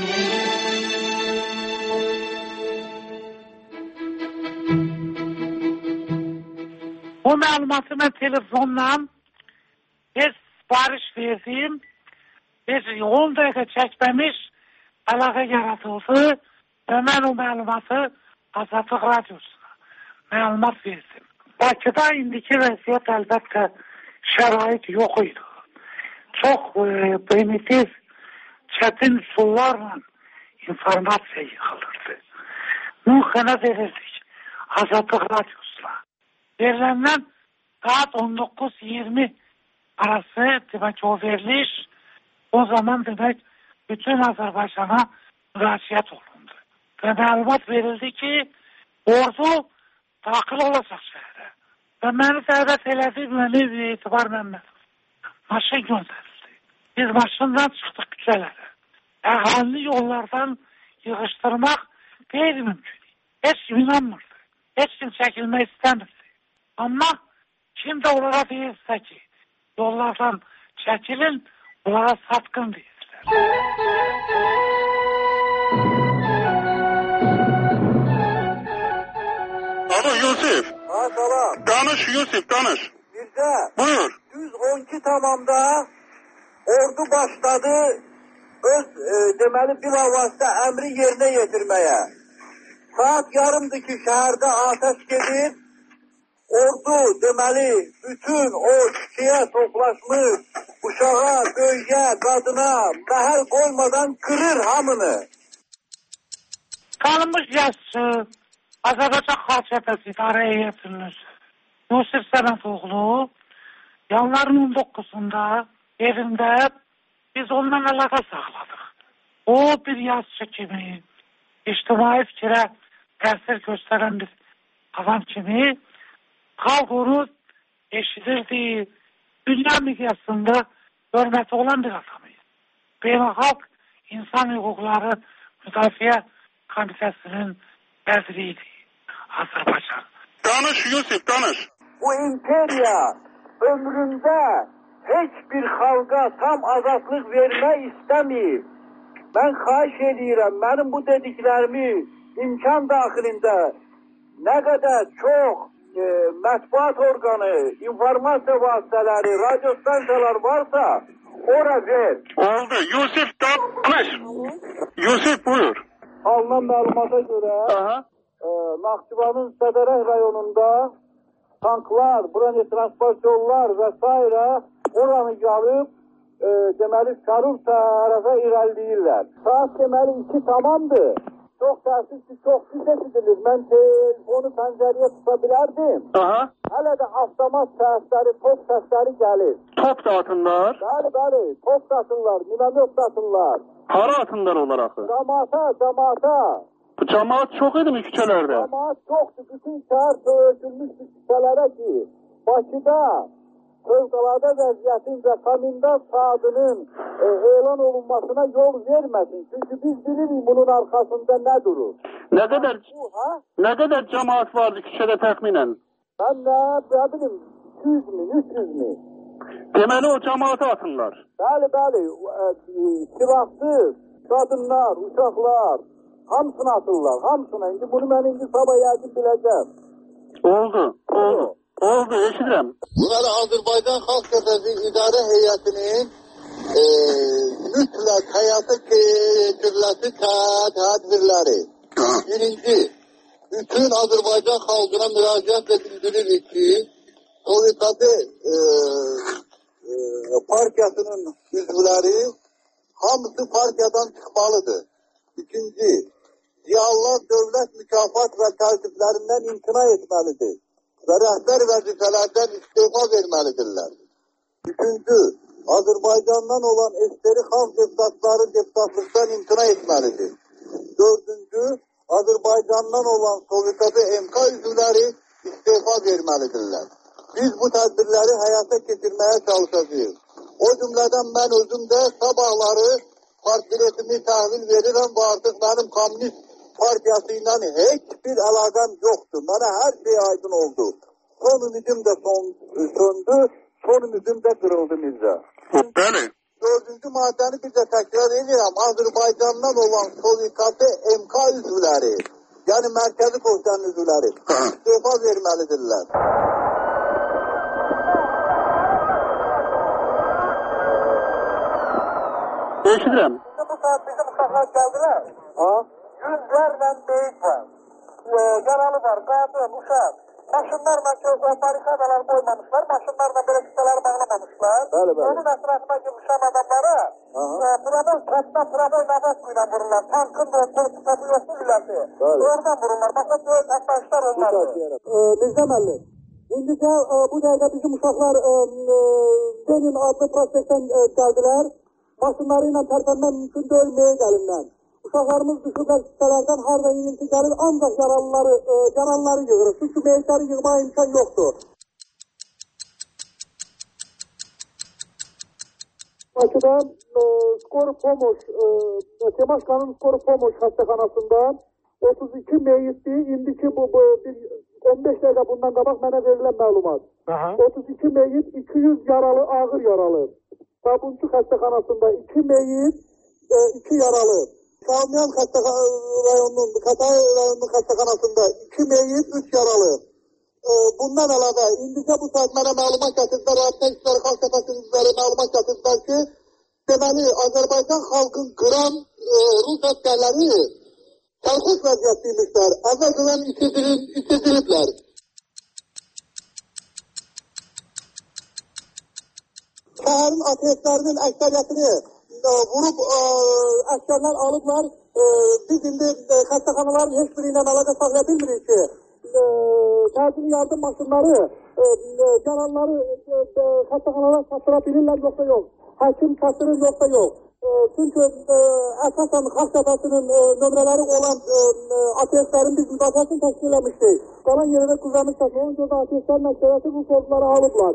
Bu məlumatı mən telefonla bir sipariş verdim. Biz 10 dəqiqə çəkməmiş əlaqə yaradıldı və mən o məlumatı Azadlıq Radiosuna məlumat verdim. Bakıda indiki vəziyyət əlbəttə şərait yox idi. Çox primitiv, çətin üsullarla informasiya yığılırdı. Nümunə verirdik Azadlıq Radiosuna. Veriləndən saat 19:20 arası demək o veriliş o zaman demək bütün Azərbaycana müraciət olundu. Və məlumat verildi ki, ordu daxil olacaq şəhərə. Və məni dəvət elədi, məni Etibar Məmmədov. Maşın göndərildi. Biz maşından çıxdıq küçələrə. Əhalini yollardan yığışdırmaq qeyri-mümkün. Heç kim inanmırdı. Heç kim çəkilmək istəmirdi. Amma kim də onlara deyirsə ki, yollardan çəkilin, onlara satqın deyirlər. Alo Yusif. Ha salam. Danış Yusif, danış. Mirzə. Buyur. 112 tamamda ordu başladı öz deməli bilavasitə əmri yerinə yetirməyə. Saat yarımdır ki, şəhərdə atəş gedir. Ordu deməli bütün o kişiyə toplaşmış uşağa, böyüyə, qadına məhəl qoymadan qırır hamını. Tanınmış yazıcı Azərbaycan Xalq Cəbhəsi İdarə Heyətinin Yusif Səmədoğlu yanvarın 19-da evində biz onunla əlaqə saxladıq. O bir yazıcı kimi, ictimai fikrə təsir göstərən bir adam kimi xalq onu eşidirdi, dünya miqyasında hörməti olan bir adamıydı. Beynəlxalq İnsan Hüquqları Müdafiə Komitəsinin vəziriydi Azərbaycan. Danış Yusif, danış. Bu imperiya ömründə heç bir xalqa tam azadlıq vermək istəməyib. Mən xahiş edirəm, mənim bu dediklərimi imkan daxilində nə qədər çox mətbuat orqanı, informasiya vasitələri, radio stansiyalar varsa, ora ver. Oldu. Yusif, danış. Yusif, buyur. Alınan məlumata görə Naxçıvanın Sədərək rayonunda tanklar, bronetransport yollar və s. oranı gəlib deməli Şarur tərəfə irəliləyirlər. Saat deməli 2 tamamdır. Çox təəssüf ki, çox pis eşidilir. Mən onu pəncərəyə tuta bilərdim. Hələ də avtomat səsləri, top səsləri gəlir. Top da atırlar? Bəli, top satırlar, minamyot satırlar. Hara atırlar onlar axı? Cəmaata. Bu cəmaat çox idimi küçələrdə? Cəmaat çoxdur. Bütün şəhər söylülmüşdür küçələrə ki, Bakıda fövqəladə vəziyyətin və komendant saatının elan olunmasına yol verməsin. Çünki biz bilirik bunun arxasında nə durur. Nə qədər cəmaat vardı küçədə təxminən? Mən nə bilim, 200 min, 300 min. Deməli o cəmaatı atırlar. Bəli, silahsız, qadınlar, uşaqlar, hamısını atırlar, hamısını. İndi bunu mən sabah yəqin biləcəm. Oldu, eşidirəm. Bunları Azərbaycan Xalq Cəbhəsi İdarə Heyətinin mütləq olaraq həyata keçiriləsi tədbirləri. Birinci, bütün Azərbaycan xalqına müraciətlə bildiririk ki, Sovyetati partiyasının üzvləri hamısı partiyadan çıxmalıdır. İkinci, ziyalılar dövlət mükafat və təkliflərindən imtina etməlidir və rəhbər vəzifələrdən istifa verməlidirlər. Üçüncü, Azərbaycandan olan eseri xalq deputatları deputatlıqdan imtina etməlidir. Dördüncü, Azərbaycandan olan Sovyetati MK üzvləri istifa verməlidirlər. Biz bu tədbirləri həyata keçirməyə çalışacağıq. O cümlədən mən özüm də sabahları partiletimi təhvil verirəm və artıq mənim Komünist partiyası ilə heç bir əlaqəm yoxdur. Mənə hər şey aydın oldu. Son ümidim də söndü, son ümidim də qırıldı Mirzə. Bəli. Dördüncü maddəni bir də təkrar edirəm. Azərbaycandan olan Sovyetati MK üzvləri, yəni Mərkəzi Komitenin üzvləri istifa verməlidirlər. Eşidirəm. Bu saat bizim uşaqlar gəldilər. Yüzlərlə beyit var. Yaralı var, qadın, uşaq. Maşınlarla barikadalar qoymamışlar, maşınlarla belə kütələri bağlamamışlar. Onun ətrafına yığışan adamlara travol nabaz vururlar. Tankın da topu yoxdur iləsi. Oradan vururlar. Başqa döyət atlayışlar olmadı. Mirzə müəllim, indicə bu dəqiqə bizim uşaqlar Lenin adlı prospektdən gəldilər. Maşınları ilə tərpənmək mümkün deyil meyit əlindən. Uşaqlarımız düşürlər kütələrdən harada inilti gəlir, ancaq yaralıları yığırıq. Çünki meyitləri yığmaya imkan yoxdur. Bakıda Skori Pomoş, Temaşkanın Skori Pomoş xəstəxanasında 32 meyitdir. İndiki bu 15 dəqiqə bundan qabaq mənə verilən məlumat. 32 meyit, 200 yaralı, ağır yaralı. Sabunçu xəstəxanasında 2 meyit, 2 yaralı. Şamiyan rayonunun xəstəxanasında 2 meyit, 3 yaralı. Bundan əlavə, indicə bu saat mənə məlumat gətirdilər, Rabitə İşləri Xalq Təfəsinin üzvləri məlumat gətirdilər ki, deməli, Azərbaycan xalqın qıran Rus əsgərləri sərxoş vəziyyətdəymişlər, əvvəlcədən itiriliblər. Şəhərin ateistlərinin əksəriyyətini vurub əskərlər alıblar. Biz indi xəstəxanaların heç biri ilə əlaqə saxlaya bilmirik ki, təcili yardım maşınları yaralıları xəstəxanalara çatdıra bilirlər yoxsa yox. Həkim çatdırır yoxsa yox. Çünki əsasən Xalq Təfəsinin nömrələri olan ateistlərin biz müdafiəsini təşkil eləmişdik. Qalan yerində qüvvəmiz təşkil olunca da ateistlərin əksəriyyəti bu sorunları alıblar.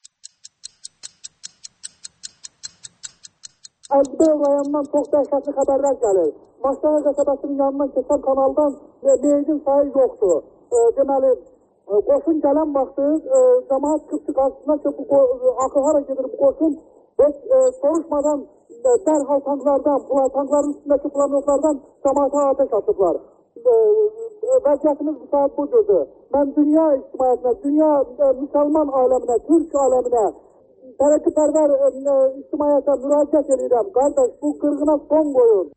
Əzbəyov rayonundan çox dəhşətli xəbərlər gəlir. Maşlara qəsəbəsinin yanından keçən kanaldan meydin sayı yoxdur. Deməli, qoşun gələn vaxtı cəmaat çıxdı qarşısına ki, axı hara gedir bu qoşun heç soruşmadan dərhal tankların üstündəki planetlərdən cəmaata ateş atıblar. Vəziyyətimiz bu saat bu cürdür. Mən dünya ictimaiyyətinə, dünya müsəlman aləminə, Türk aləminə, tərəqqipərvər ictimaiyyətə müraciət edirəm. Qardaş, bu qırğına son qoyun.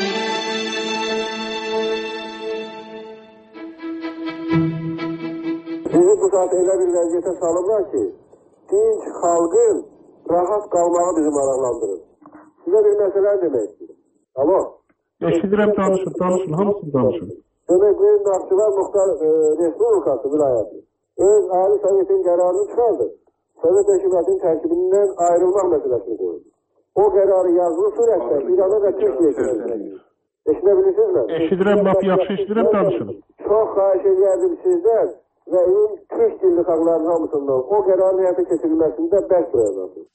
Bizi bu saat elə bir vəziyyətə salıblar ki, dinç xalqın rahat qalmağı bizi maraqlandırır. Sizə bir məsələ demək istəyirəm. Alo? Eşidirəm, danışın, hamısını danışın. Demək, bu Naxçıvan Muxtar Respublikası vilayəti öz Ali Sovetin qərarını çıxardı. Sovet hökumətinin tərkibindən ayrılmaq məsələsini qoyur. O qərarı yazılı surətdə İrana və Türkiyə keçirir. Eşidə bilirsinizmi? Eşidirəm, lap yaxşı eşidirəm, danışın. Çox xahiş edərdim sizdən və Türk dilli xalqların hamısından o qərarın həyata keçirilməsində bərk duracaqsınız.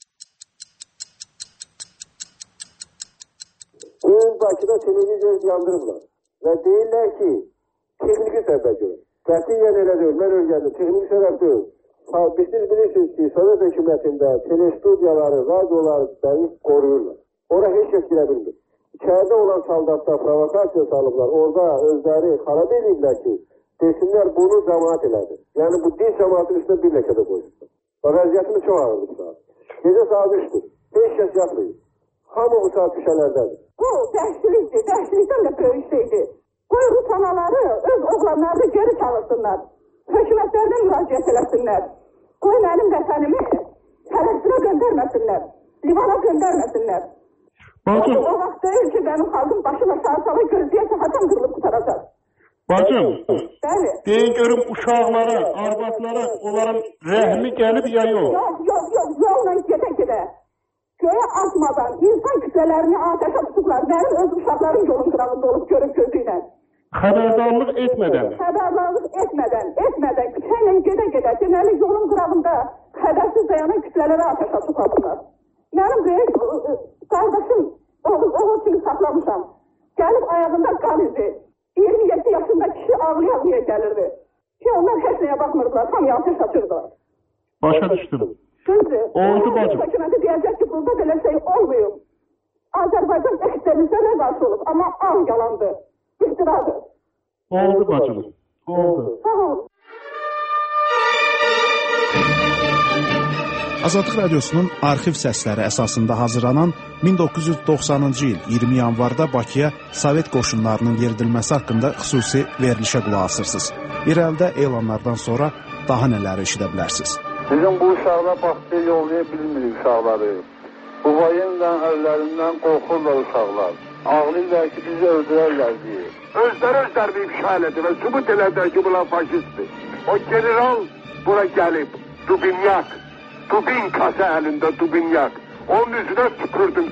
Bugün Bakıda televiziya yandırırlar və deyirlər ki, texniki səbəb görə. Qətiyyən elə deyil, mən öyrəndim, texniki səbəb deyil. Siz bilirsiniz ki, Sovet hökumətində telestudiyaları, radioları qoruyurlar. Ora heç kəs girə bilmir. İçəridə olan saldatlar provokasiya salıblar, orada özləri xarab ediblər ki, desinlər bunu cəmaat elədi. Yəni bu din cəmaatın üstünə bir ləkədə qoyurlar. Vəziyyətimiz çox ağırdır saat. Gecə saat 3'dür. Heç kəs yatmayın. hamı uçaq düşələrdədir. Bu dəhşilikdir, dəhşilikdən də böyük şeydir. Qoy Rus anaları öz oğlanlarını geri çağırsınlar. Hökumətlərdən müraciət eləsinlər. Qoy mənim vətənimi Fələstinə göndərməsinlər. Livana göndərməsinlər. O vaxt deyil ki, benim xalqım başına sarsala gözləyəsə hatam qırılıb qutaracaq. Bacım, Bəli. deyin görüm uşaqlara, arvadlara onların rəhmi gəlib ya yox? Yox, yolla gedə. Göyə atmadan insan kütlələrini ateşə tutublar. Mənim öz uşaqlarım yolun qırağında olub görüb gözü ilə. Xəbərdarlıq etmədən. Xəbərdarlıq etmədən, küçə ilə gedə, deməli yolun qırağında xəbərsiz dayanan kütlələri ateşə tutublar. Mənim böyük qardaşım oğul kimi saxlamışam. Gəlib ayağında qan izi. 27 yaşında kişi ağlaya gəlirdi. Ki onlar heç nəyə baxmırdılar, tam ateş açırdılar. Başa düşdüm. Düzdür. Oldu bacım. Hökuməti deyəcək ki, burada belə şey olmuyor. Azərbaycan ekstremizmə qarşı olub, amma an yalandır. İftiradır. Oldu bacım. Oldu. Sağ olun. Azadlıq Radiosunun arxiv səsləri əsasında hazırlanan 1990-cı il 20 yanvarda Bakıya Sovet qoşunlarının yeridilməsi haqqında xüsusi verilişə qulaq asırsınız. İrəlidə elanlardan sonra daha nələri eşidə bilərsiniz. Bizim bu uşaqlar baxtığı yollaya bilmirik uşaqları. Bu vayınla əllərindən qorxurlar uşaqlar. Ağlayırlar ki, bizi öldürərlər diye. Özləri bir ifşa elədi və sübut elədi ki, bunlar faşistdir. O general bura gəlib, Dubin kasa əlində Dubinyak. Onun üzünə tükürdüm.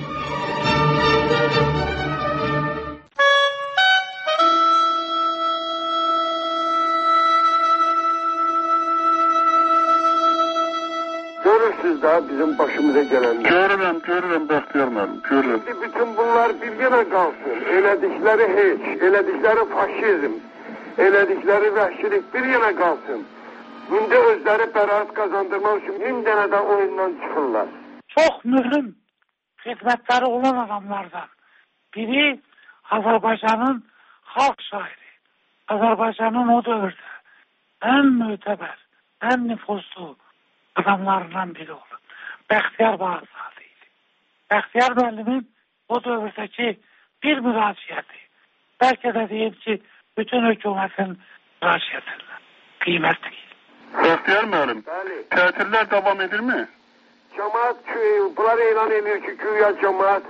Görürsünüz daha bizim başımıza gelenler. Görürüm Bəxtiyar müəllim, görürüm. Şimdi bütün bunlar bir yana kalsın. Elədikləri heç, elədikləri faşizm, elədikləri vəhşilik bir yana kalsın. İndi özləri bəraət qazandırmaq üçün 1000 dənə də oyundan çıxırlar. Çox mühüm xidmətləri olan adamlardan biri Azərbaycanın xalq şairi. Azərbaycanın o dövrdə ən mötəbər, ən nüfuzlu adamlarından biri oldu. Bəxtiyar Bağırzadə idi. Bəxtiyar müəllimin o dövrdəki bir müraciəti, bəlkə də deyib ki, bütün hökumətin müraciətindən qiymətli. Bəxtiyar müəllim, tətillər davam edirmi? Cemaat, bunlar elan edir ki, güya cemaat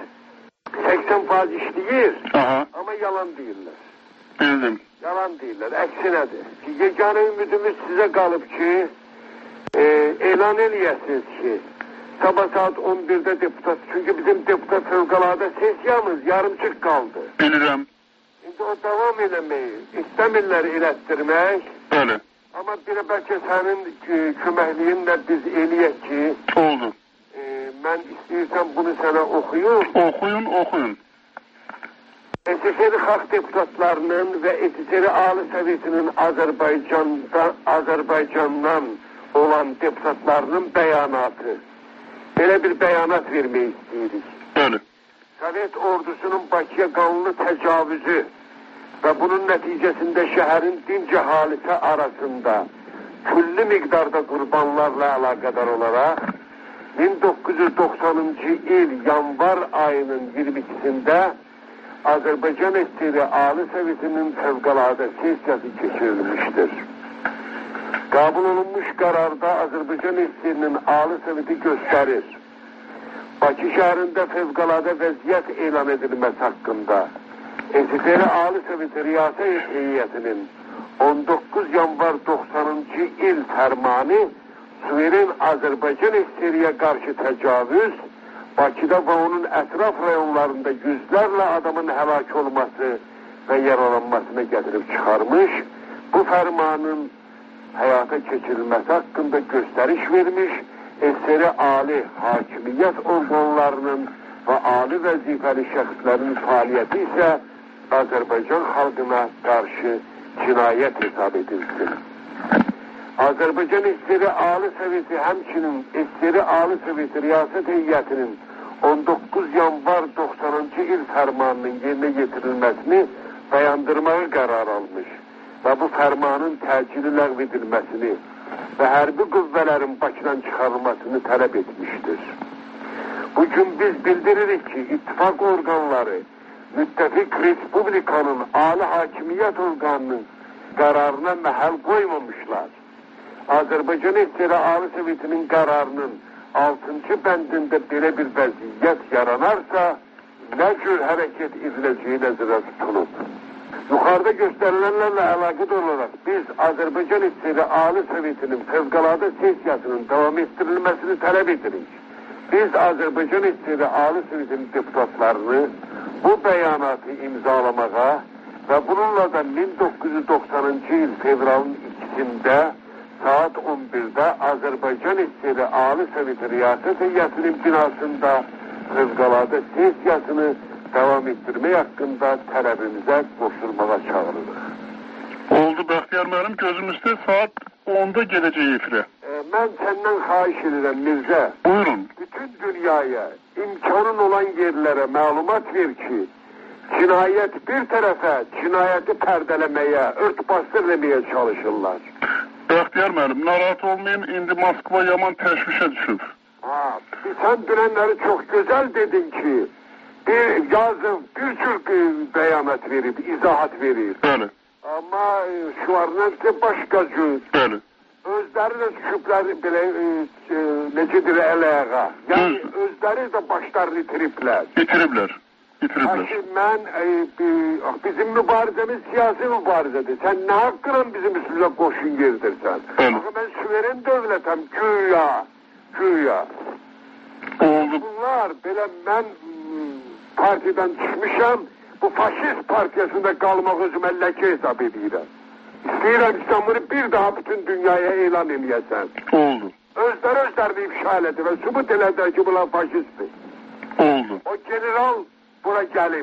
80% işləyir, amma yalan deyirlər. Bildim. Yalan deyirlər, əksinədir. Yeganə ümidimiz sizə qalıb ki, elan eləyəsiniz ki, sabah saat 11'də deputat, çünki bizim deputat fövqəladə sesiyamız yarımçıq qaldı. Bilirəm. İndi o davam eləməyi istəmirlər elətdirmək. Bəli. Amma bir bəlkə sənin köməkliyinlə biz eləyək ki... Oldu. Mən istəyirsən bunu sənə oxuyum. Oxuyun. SSR Xalq deputatlarının və SSR Ali Sovetinin Azərbaycandan olan deputatlarının bəyanatı. Belə bir bəyanat vermək istəyirik. Bəli. Sovet ordusunun Bakıya qanlı təcavüzü və bunun nəticəsində şəhərin dinc əhalisi arasında külli miqdarda qurbanlarla əlaqədar olaraq 1990-cı il yanvar ayının 22-sində Azərbaycan SSR Ali Sovetinin fövqəladə sessiyası keçirilmişdir. Qəbul olunmuş qərarda Azərbaycan SSR-nin Ali Soveti göstərir. Bakı şəhərində fövqəladə vəziyyət elan edilməsi haqqında SSR Ali Soveti Riyasət Heyətinin 19 yanvar 90-cı il fərmanı suveren Azərbaycan SSR-yə qarşı təcavüz, Bakıda və onun ətraf rayonlarında yüzlərlə adamın həlak olması və yaralanmasına gətirib çıxarmış, bu fərmanın həyata keçirilməsi haqqında göstəriş vermiş, SSR Ali hakimiyyət orqanlarının və ali vəzifəli şəxslərin fəaliyyəti isə Azərbaycan xalqına qarşı cinayət hesab edilsin. Azərbaycan SSR Ali Soveti həmçinin SSR Ali Soveti Riyasət Heyətinin 19 yanvar 90-cı il fərmanının yerinə yetirilməsini dayandırmağı qərar almış və bu fərmanın təcili ləğv edilməsini və hərbi qüvvələrin Bakıdan çıxarılmasını tələb etmişdir. Bugün biz bildiririk ki ittifak organları müttefik Respublikanın Ali Hakimiyyət organının kararına məhəl qoymamışlar. Azərbaycan SSR Ali Sovetinin kararının 6. bəndində belə bir vəziyyət yaranarsa nə cür hərəkət ediləcəyi nəzərə tutulub. Yuxarıda göstərilənlərlə əlaqədar olaraq biz Azərbaycan SSR Ali Sovetinin fövqəladə sessiyasının davam etdirilməsini tələb edirik. Biz Azərbaycan SSR Ali Sovetinin deputatlarını bu bəyanatı imzalamağa və bununla da 1990-cı il fevralın 2-də saat 11'də Azərbaycan SSR Ali Soveti Riyasət Heyətinin binasında fövqəladə sessiyasını davam etdirmək haqqında tələbimizə qoşulmağa çağırırıq. Oldu Bəxtiyar müəllim, gözümüzdə saat 10'da gələcək efirə. Mən səndən xahiş edirəm Mirzə. Buyurun. Bütün dünyaya imkanın olan yerlərə məlumat ver ki, cinayət bir tərəfə cinayəti pərdələməyə, örtbasdır eləməyə çalışırlar. Bəxtiyar müəllim, narahat olmayın, indi Moskva yaman təşvişə düşüb. Sen dünenleri çok güzel dedin ki, bir yazım, bir tür beyanat verip, izahat verip. Bəli. Ama şu an hepsi başka cür. Bəli. Özləri də düşüblər belə necədir əl-ayağa. Yəni özləri də başlarını itiriblər. İtiriblər. Mən bizim mübarizemiz siyasi mübarizedir. Sen ne hakkıyla bizim üstümüze koşun girdirsen? Bakın ben süveren devletem güya. Bunlar böyle ben partiden çıkmışam. Bu faşist partiyasında kalmak özüme leke hesap edirəm. İstəyirəm İstanbul'u bir daha bütün dünyaya elan eləyəsən. Oldu. Özlərini ifşa elədi və sübut elədi ki bunlar faşistdir. Oldu. O general bura gəlib,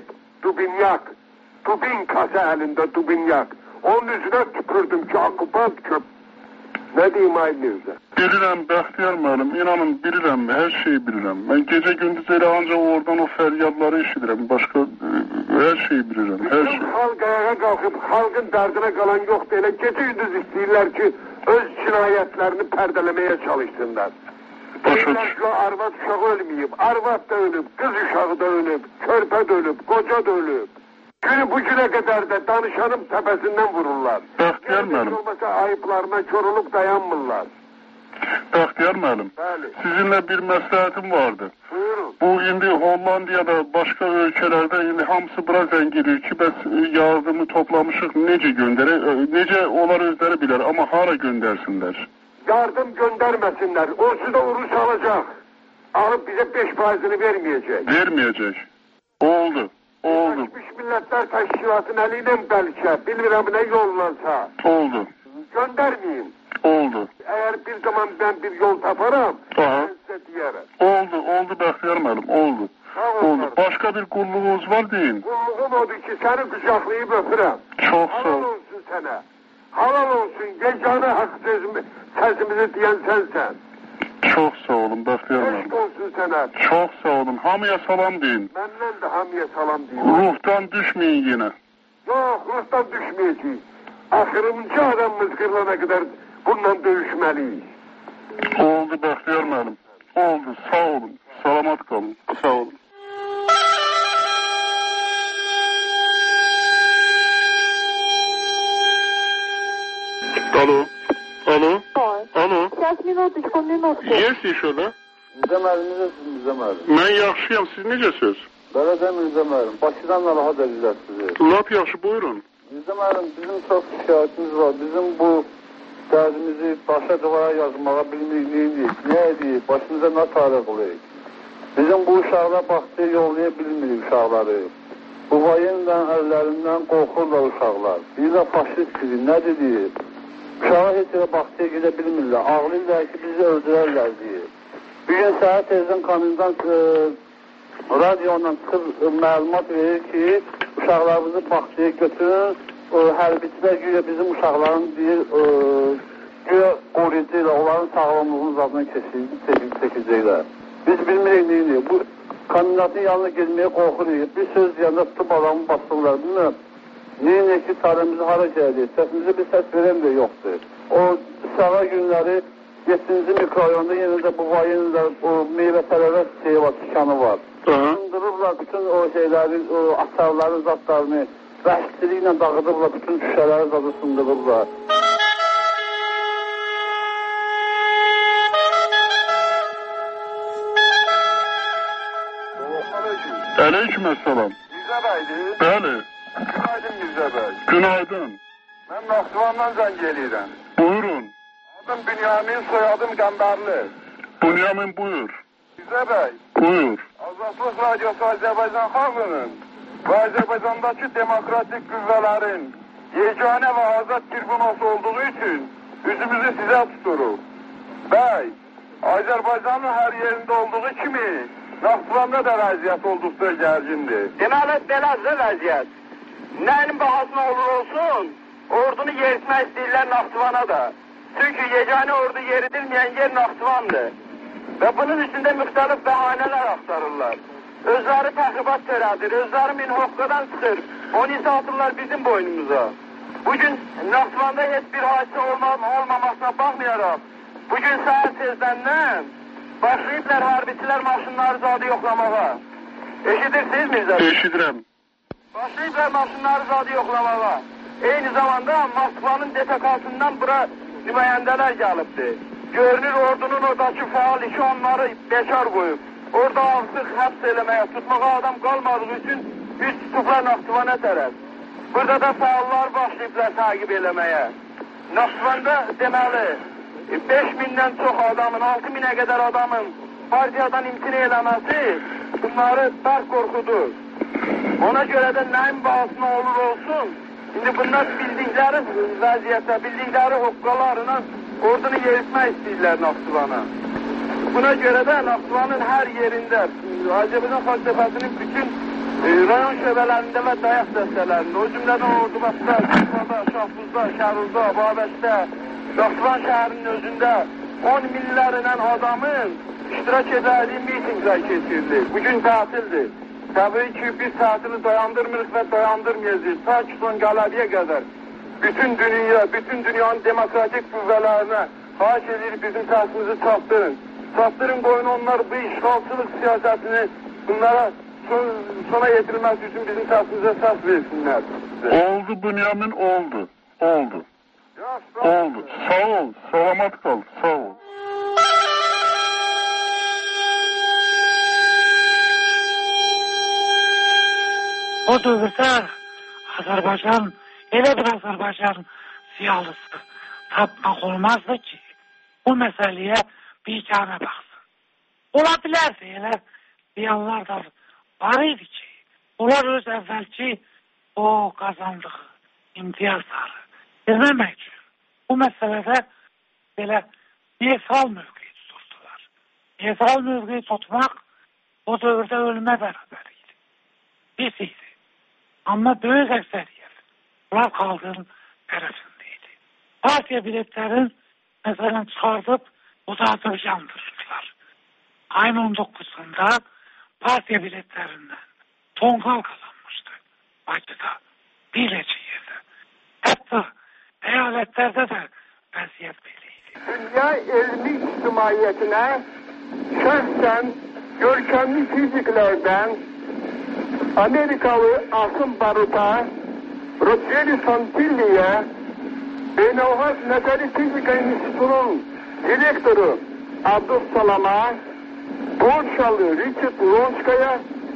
Dubinkası əlində Dubinyak. Onun üzünə tüpürdüm ki okupant köp. Ne diyeyim Aydın'da? Bilirəm Bəxtiyar müəllim, inanın bilirəm, hər şeyi bilirəm. Mən gecə gündüz elə ancaq oradan o fəryadları eşidirəm. Başqa hər şeyi bilirəm, hər şey. Xalq ayağa qalxıb, xalqın dərdinə qalan yoxdur. Elə gecə gündüz istəyirlər ki, öz cinayətlərini pərdələməyə çalışsınlar. Deyirlər ki, arvad uşağı ölməyib, arvad da ölüb, qız uşağı da ölüb, körpə də ölüb, qoca da ölüb. Günü bu günə qədər də danışanın təpəsindən vururlar. Bəxtiyar müəllim. Olmasa ayıplarına kör olub dayanmırlar. Bəxtiyar müəllim. Sizinlə bir məsləhətim vardı. Buyurun. Bu indi Hollandiyada, başqa ölkələrdə indi hamısı bura zəng edir ki, bəs yardımı toplamışıq, necə göndərək, necə onlar özləri bilər, amma hara göndərsinlər? Yardım göndermesinler. Orası da Urus alacak. Alıp bize 5%'ını vermeyecek. Vermeyecek. Oldu. Birleşmiş Milletler Teşkilatı'nın eliyle belki. Bilmiyorum ne yollansa. Oldu. Göndermeyeyim. Oldu. Eğer bir zaman ben bir yol taparım. Ben size diyerim. Oldu Bəxtiyar müəllim, oldu. Oldu. Başka bir kulluğunuz var deyin. Kulluğum odur ki seni kucaklayıp öpürüm. Çok sağ ol. Halal olsun sana. Halal olsun. Yegane hak sesimizi diyen sensen. Çok sağ olun Bəxtiyar müəllim. Eşk olsun sana. Çok sağ olun. Hamıya salam deyin. Benden de hamiye salam deyin. Ruhtan düşmeyin yine. Yok, ruhtan düşmeyeceğiz. Ahırımcı adamımız kırılana kadar bundan dövüşmeliyiz. Oldu Bəxtiyar müəllim. Oldu. Sağ olun. Salamat kalın. Sağ olun. Alo. Alo. 5 minut, 10 minut. Yes, şöyle. Mirzə müəllim, necəsiniz Mirzə müəllim? Mən yaxşıyam, siz necəsiniz? Beləcə Mirzə müəllim, Bakıdan narahat edirlər sizi. Lap yaxşı, buyurun. Mirzə müəllim, bizim çox şikayətimiz var. Bizim bu dərdimizi başa divara yazmağa bilmirik. Nə edəyik? Başımıza nə tarih qılıyıq? Bizim bu uşaqlar baxtıya yollaya bilmirik uşaqları. Bu vayinlə əllərindən qorxurlar uşaqlar. Deyirlər faşistdir, nə deyir? Uşağı heç yerə baxtıya gedə bilmirlər. Ağlayırlar ki, bizi öldürərlər deyir. Bir gün səhər tezdən komendant radyoyla çıxıb məlumat verir ki, uşaqlarımızı baxtıya götürün, hərbiçilər güya bizim uşaqların deyir, güya qoruyucuyla onların sağlamlığının zadına çəkəcəklər. Biz bilmirik neyini. Bu komendantın yanına gelməyə qorxuruq. Bir söz yanında tutub adamı bastırırlar. Bilmirəm. Neyini ki, tarihimizi hara gəldik. Səsimizi bir səs verən də yoxdur. O sağa günləri 7-ci mikrorayonda yenə də bu var, yenə də o meyvə tərəvəz şeyi var, dükanı var. Sındırırlar bütün o şeyləri, o açarların zatlarını, vəhşiliklə dağıdırlar, bütün şüşələri zadı sındırırlar. Aleykümselam. Mirzə bəydir? Bəli. Günaydın Mirzə bəy. Günaydın. Mən Naxçıvandan zəng eləyirəm. Buyurun. Adım Bünyamin, soyadım Qəmbərli. Bünyamin buyur. Mirzə bəy. Buyur. Azadlıq Radiosu Azərbaycan xalqının və Azərbaycandakı demokratik qüvvələrin yeganə və azad tribunası olduğu üçün üzümüzü sizə tuturuq. Bəy, Azərbaycanın hər yerində olduğu kimi Naxçıvanda da vəziyyət olduqca gərgindir. Deməli, belədir vəziyyət. Nəyin bahasına olur olsun, ordunu yeritmək istəyirlər Naxçıvana da. Çünki yeganə ordu yeridilməyən yer Naxçıvandır. Və bunun içində müxtəlif bəhanələr axtarırlar. Özləri təxribat törədir, özləri minhoqqadan çıxır. Onu isə atırlar bizim boynumuza. Bugün Naxçıvanda heç bir hadisə olmamasına baxmayaraq, bugün səhər tezdən başlayıblar harbçilər maşınları zadı yoxlamağa. Eşidirsiniz Mirzə? Eşidirəm. Başlayıblar maşınları zadı yoxlamağa. Eyni zamanda Moskvanın DTK-sından bura nümayəndələr gəlibdir. Görünür ordunun oradakı faal işi onları bekar qoyub. Orada artıq həbs eləməyə, tutmağa adam qalmadığı üçün üst tutublar Naxçıvana tərəf. Burada da faallar başlayıblar təqib eləməyə. Naxçıvanda deməli 5000-dən çox adamın, 6000-ə qədər adamın partiyadan imtina eləməsi bunları bərk qorxudur. Ona görə də nəyin bahasına olur olsun, indi bunlar bildikləri vəziyyətə, bildikləri hoqqalarla ordunu yeritmək istəyirlər Naxçıvana. Buna görə də Naxçıvanın hər yerində, Azərbaycan Xalq Cəbhəsinin bütün rayon şöbələrində və dayaq dəstələrində, o cümlədən Ordubadda, Şuşada, Şahbuzda, Şəruzda, Babəkdə, Naxçıvan şəhərinin özündə 10 minlərlə adamın iştirak edədiyi mitinglər keçirilir. Bugün tətildir. Təbii ki, biz tətili dayandırmırıq və dayandırmayacağız. Ta ki, son qələbiyə qədər bütün dünyanın demokratik qüvvələrinə xahiş edir bizim səsimizi çatdırın. Çatdırın, qoyun onlar bu işğalçılıq siyasətini bunlara sona yetirilməsi üçün bizim səsimizə səs versinlər. Oldu Bünyamin, oldu. Oldu. Oldu. Sağ ol, salamat kal, sağ ol. O dövrdə Azərbaycan, elə bir Azərbaycan ziyalısı tapmaq olmazdı ki, bu məsələyə biganə baxsın. Ola bilərdi, elə ziyanlar da var idi ki, onlar öz əvvəlki o qazandığı imtiyazları verməmək üçün bu məsələdə belə neytral mövqeyi tuturdular. Neytral mövqeyi tutmaq o dövrdə ölümə bərabər idi. Pis idi. Amma böyük əksəriyyət bunlar xalqın tərəfində idi. Partiya biletlərin məsələn çıxardıb uzadır yandırırdılar. Ayın 19'unda partiya biletlerinden tongal kazanmıştı. Bakı'da, bir neçə yerdə. Hətta eyaletlerde de vəziyyət beliydi. Dünya elmi ictimaiyyətinə şəxsən görkəmli fiziklərdən Amerikalı Asım Baruta, Ruggeri Santilli'ye, Beynəlxalq Nəzəri Fizika İnstitutunun direktoru Abdüssalam'a, Polşalı Richard Lonskaya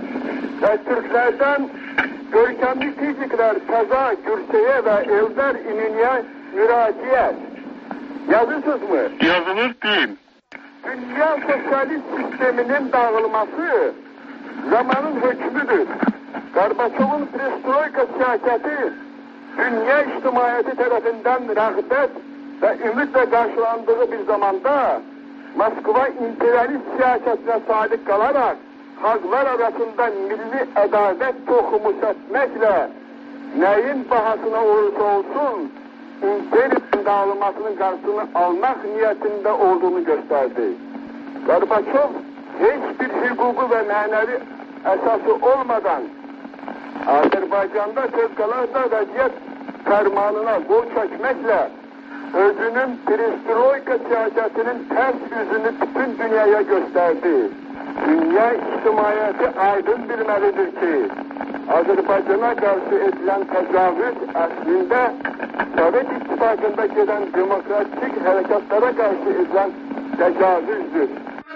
ve Türklerden görkemli fizikler Kaza Gürsey'e ve Eldar İmini'ye müraciət. Yazırsınız mı? Yazılır değil. Dünya sosyalist sisteminin dağılması zamanın hükmüdür. Gorbaçov'un perestroika siyaseti dünya ictimaiyyəti tərəfindən rəğbət və ümidlə qarşılandığı bir zamanda Moskva imperialist siyasetine sadık kalarak halklar arasında milli ədavət toxumu səsməklə nəyin bahasına olursa olsun imperiyanın dağılmasının qarşısını almaq niyetinde olduğunu gösterdi. Gorbaçov heç bir hüququ ve mənəvi əsası olmadan Azərbaycanda fövqəladə vəziyyət fərmanına qol çəkməklə özünün perestroika siyasetinin ters yüzünü bütün dünyaya gösterdi. Dünya ictimaiyyəti aydın bilməlidir ki, Azərbaycana qarşı edilən təcavüz əslində Sovet İttifaqında gedən demokratik hərəkatlara qarşı edilən təcavüzdür.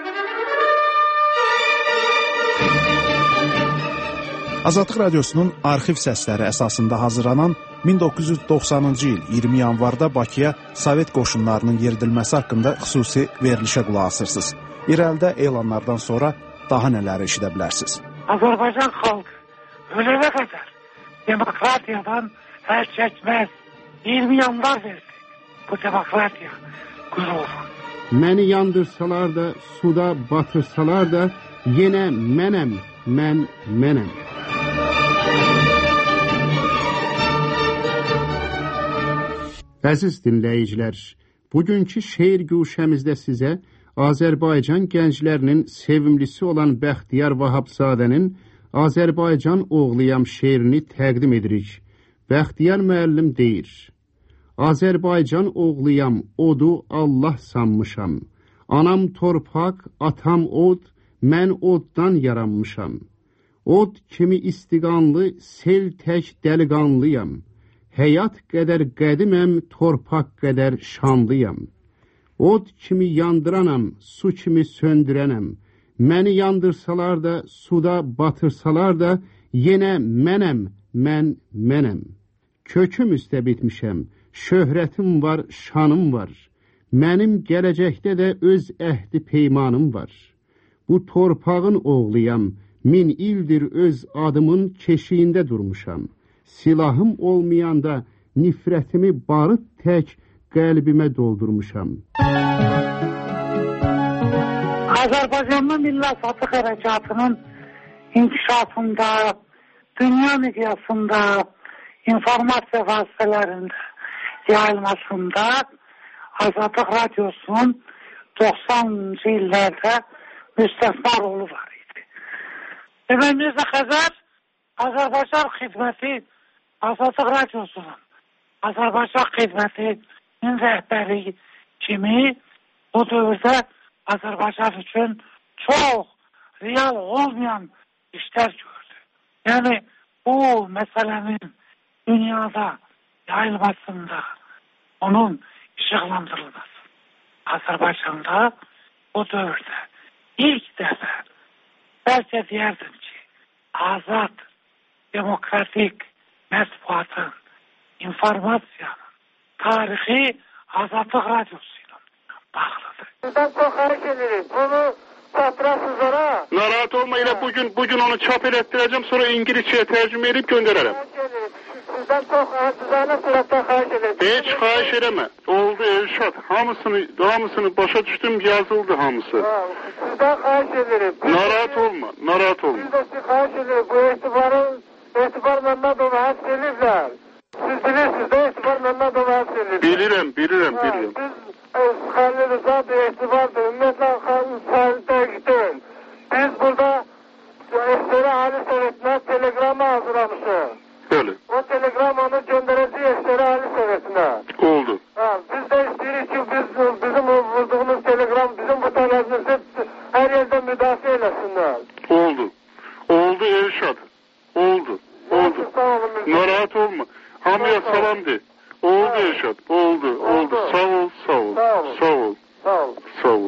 Azadlıq Radiosunun arxiv səsləri əsasında hazırlanan 1990-cı il 20 yanvarda Bakıya Sovet qoşunlarının yeridilməsi haqqında xüsusi verilişə qulaq asırsınız. İrəlidə elanlardan sonra daha nələri eşidə bilərsiniz. Azərbaycan xalqı ölənə qədər demokratiyadan əl çəkməz. 20 yanvar verdi bu demokratiya qüruru. Məni yandırsalar da, suda batırsalar da, yenə mənəm, mənəm. Əziz dinləyicilər, bugünkü şeir güşəmizdə sizə Azərbaycan gənclərinin sevimlisi olan Bəxtiyar Vahabzadənin Azərbaycan oğluyam şeirini təqdim edirik. Bəxtiyar müəllim deyir: Azərbaycan oğluyam, odu Allah sanmışam. Anam torpaq, atam od, mən oddan yaranmışam. Od kimi istiqanlı, sel tək dəliqanlıyam. Həyat qədər qədiməm, torpaq qədər şanlıyam. Od kimi yandıranam, su kimi söndürənəm. Məni yandırsalar da, suda batırsalar da, yenə mənəm, mənəm. Köküm üstə bitmişəm, şöhrətim var, şanım var. Mənim gələcəkdə də öz əhdi peymanım var. Bu torpağın oğluyam, 1000 ildir öz adımın keşiyində durmuşam. Silahım olmayanda nifrətimi barıt tək qəlbimə doldurmuşam. Azərbaycanlı Milli Azadlıq Hərəkatının inkişafında, dünya miqyasında, informasiya vasitələrində yayılmasında Azadlıq Radiosunun 90-cı illərdə müstəsna rolu var idi. Demək, Mirzə Xəzər Azərbaycan xidməti Azadlıq Radiosunun Azərbaycan xidmətinin rəhbəri kimi o dövrdə Azərbaycan üçün çox real olmayan işlər gördü. Yəni, bu məsələnin dünyada yayılmasında onun işıqlandırılması. Azərbaycanda o dövrdə ilk dəfə bəlkə deyərdim ki, azad, demokratik mətbuatın, informasiyanın tarixi Azadlıq Radiosu ilə bağlıdır. Sizdən çox xahiş edirik. Bunu çatırasızlara. Narahat olma, elə bugün onu çap etdirəcəm, sonra İngilizcəyə tərcümə edib göndərərəm. Sizdən çox acizanə surətdə xahiş edirik. Heç xahiş eləmə. Oldu Elşad. Hamısını başa düşdüm, yazıldı hamısı. Sizdən xahiş edirik. Narahat olma. Biz də siz xahiş edirik. Bu etibar Məmmədova həsb edirlər. Siz bilirsiniz də etibar Məmmədova həsb edirlər. Bilirəm. Biz Xəlil Rıza bir etibardır. Ümumiyyətlə xalqın səhəli deyil. Biz burada SSR Ali Sovetinə telegramı hazırlamışıq. Bəli. O telegramını göndərəcək SSR Ali Sovetinə. Oldu. Biz də istəyirik ki, bizim vurduğumuz telegram, bizim bu tələbimizi hər yerdə müdafiə eləsinlər. Oldu Elşad. Oldu. Narahat olma. Hamıya salam de. Oldu Elşad. Oldu. Sağ ol.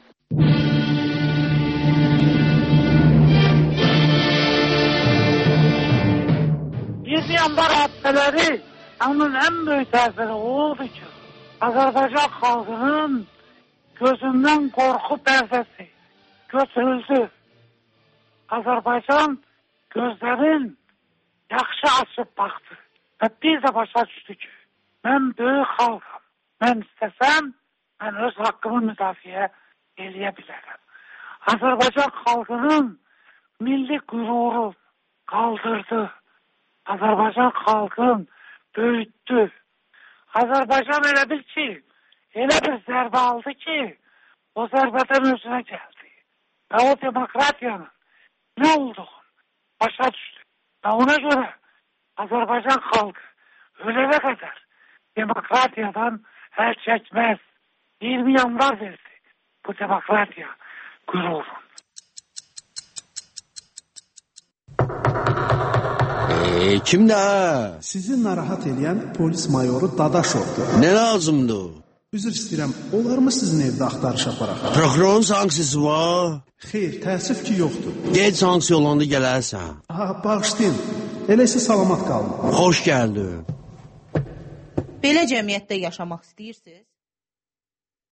20 yanvar hadisələri onun ən böyük təsiri oldu ki, Azərbaycan xalqının gözündən qorxu pərdəsi götürüldü. Azərbaycan gözlərin yaxşı açıb baxdı və bir də başa düşdü ki, mən böyük xalqam, mən istəsəm, mən öz haqqımı müdafiə eləyə bilərəm. Azərbaycan xalqının milli qüruru qaldırdı. Azərbaycan xalqın böyütdü. Azərbaycan elə bir zərbə aldı ki, o zərbədən özünə gəldi. Və o demokratiyanın nə olduğunu başa düşdü. Və ona görə Azərbaycan xalqı ölənə qədər demokratiyadan əl çəkməz. 20 yanvar verdi bu demokratiya qürurun. Kimdə? Sizi narahat edən polis mayoru Dadaşovdur. Nə lazımdır? Üzr istəyirəm, olarmı sizin evdə axtarış aparaq? Prokurorun sanksiyası var? Xeyr, təəssüf ki, yoxdur. Gec sanksiya olanda gələrsən. Bağışlayın, elə isə salamat qalın. Xoş gəldin. Belə cəmiyyətdə yaşamaq istəyirsiniz?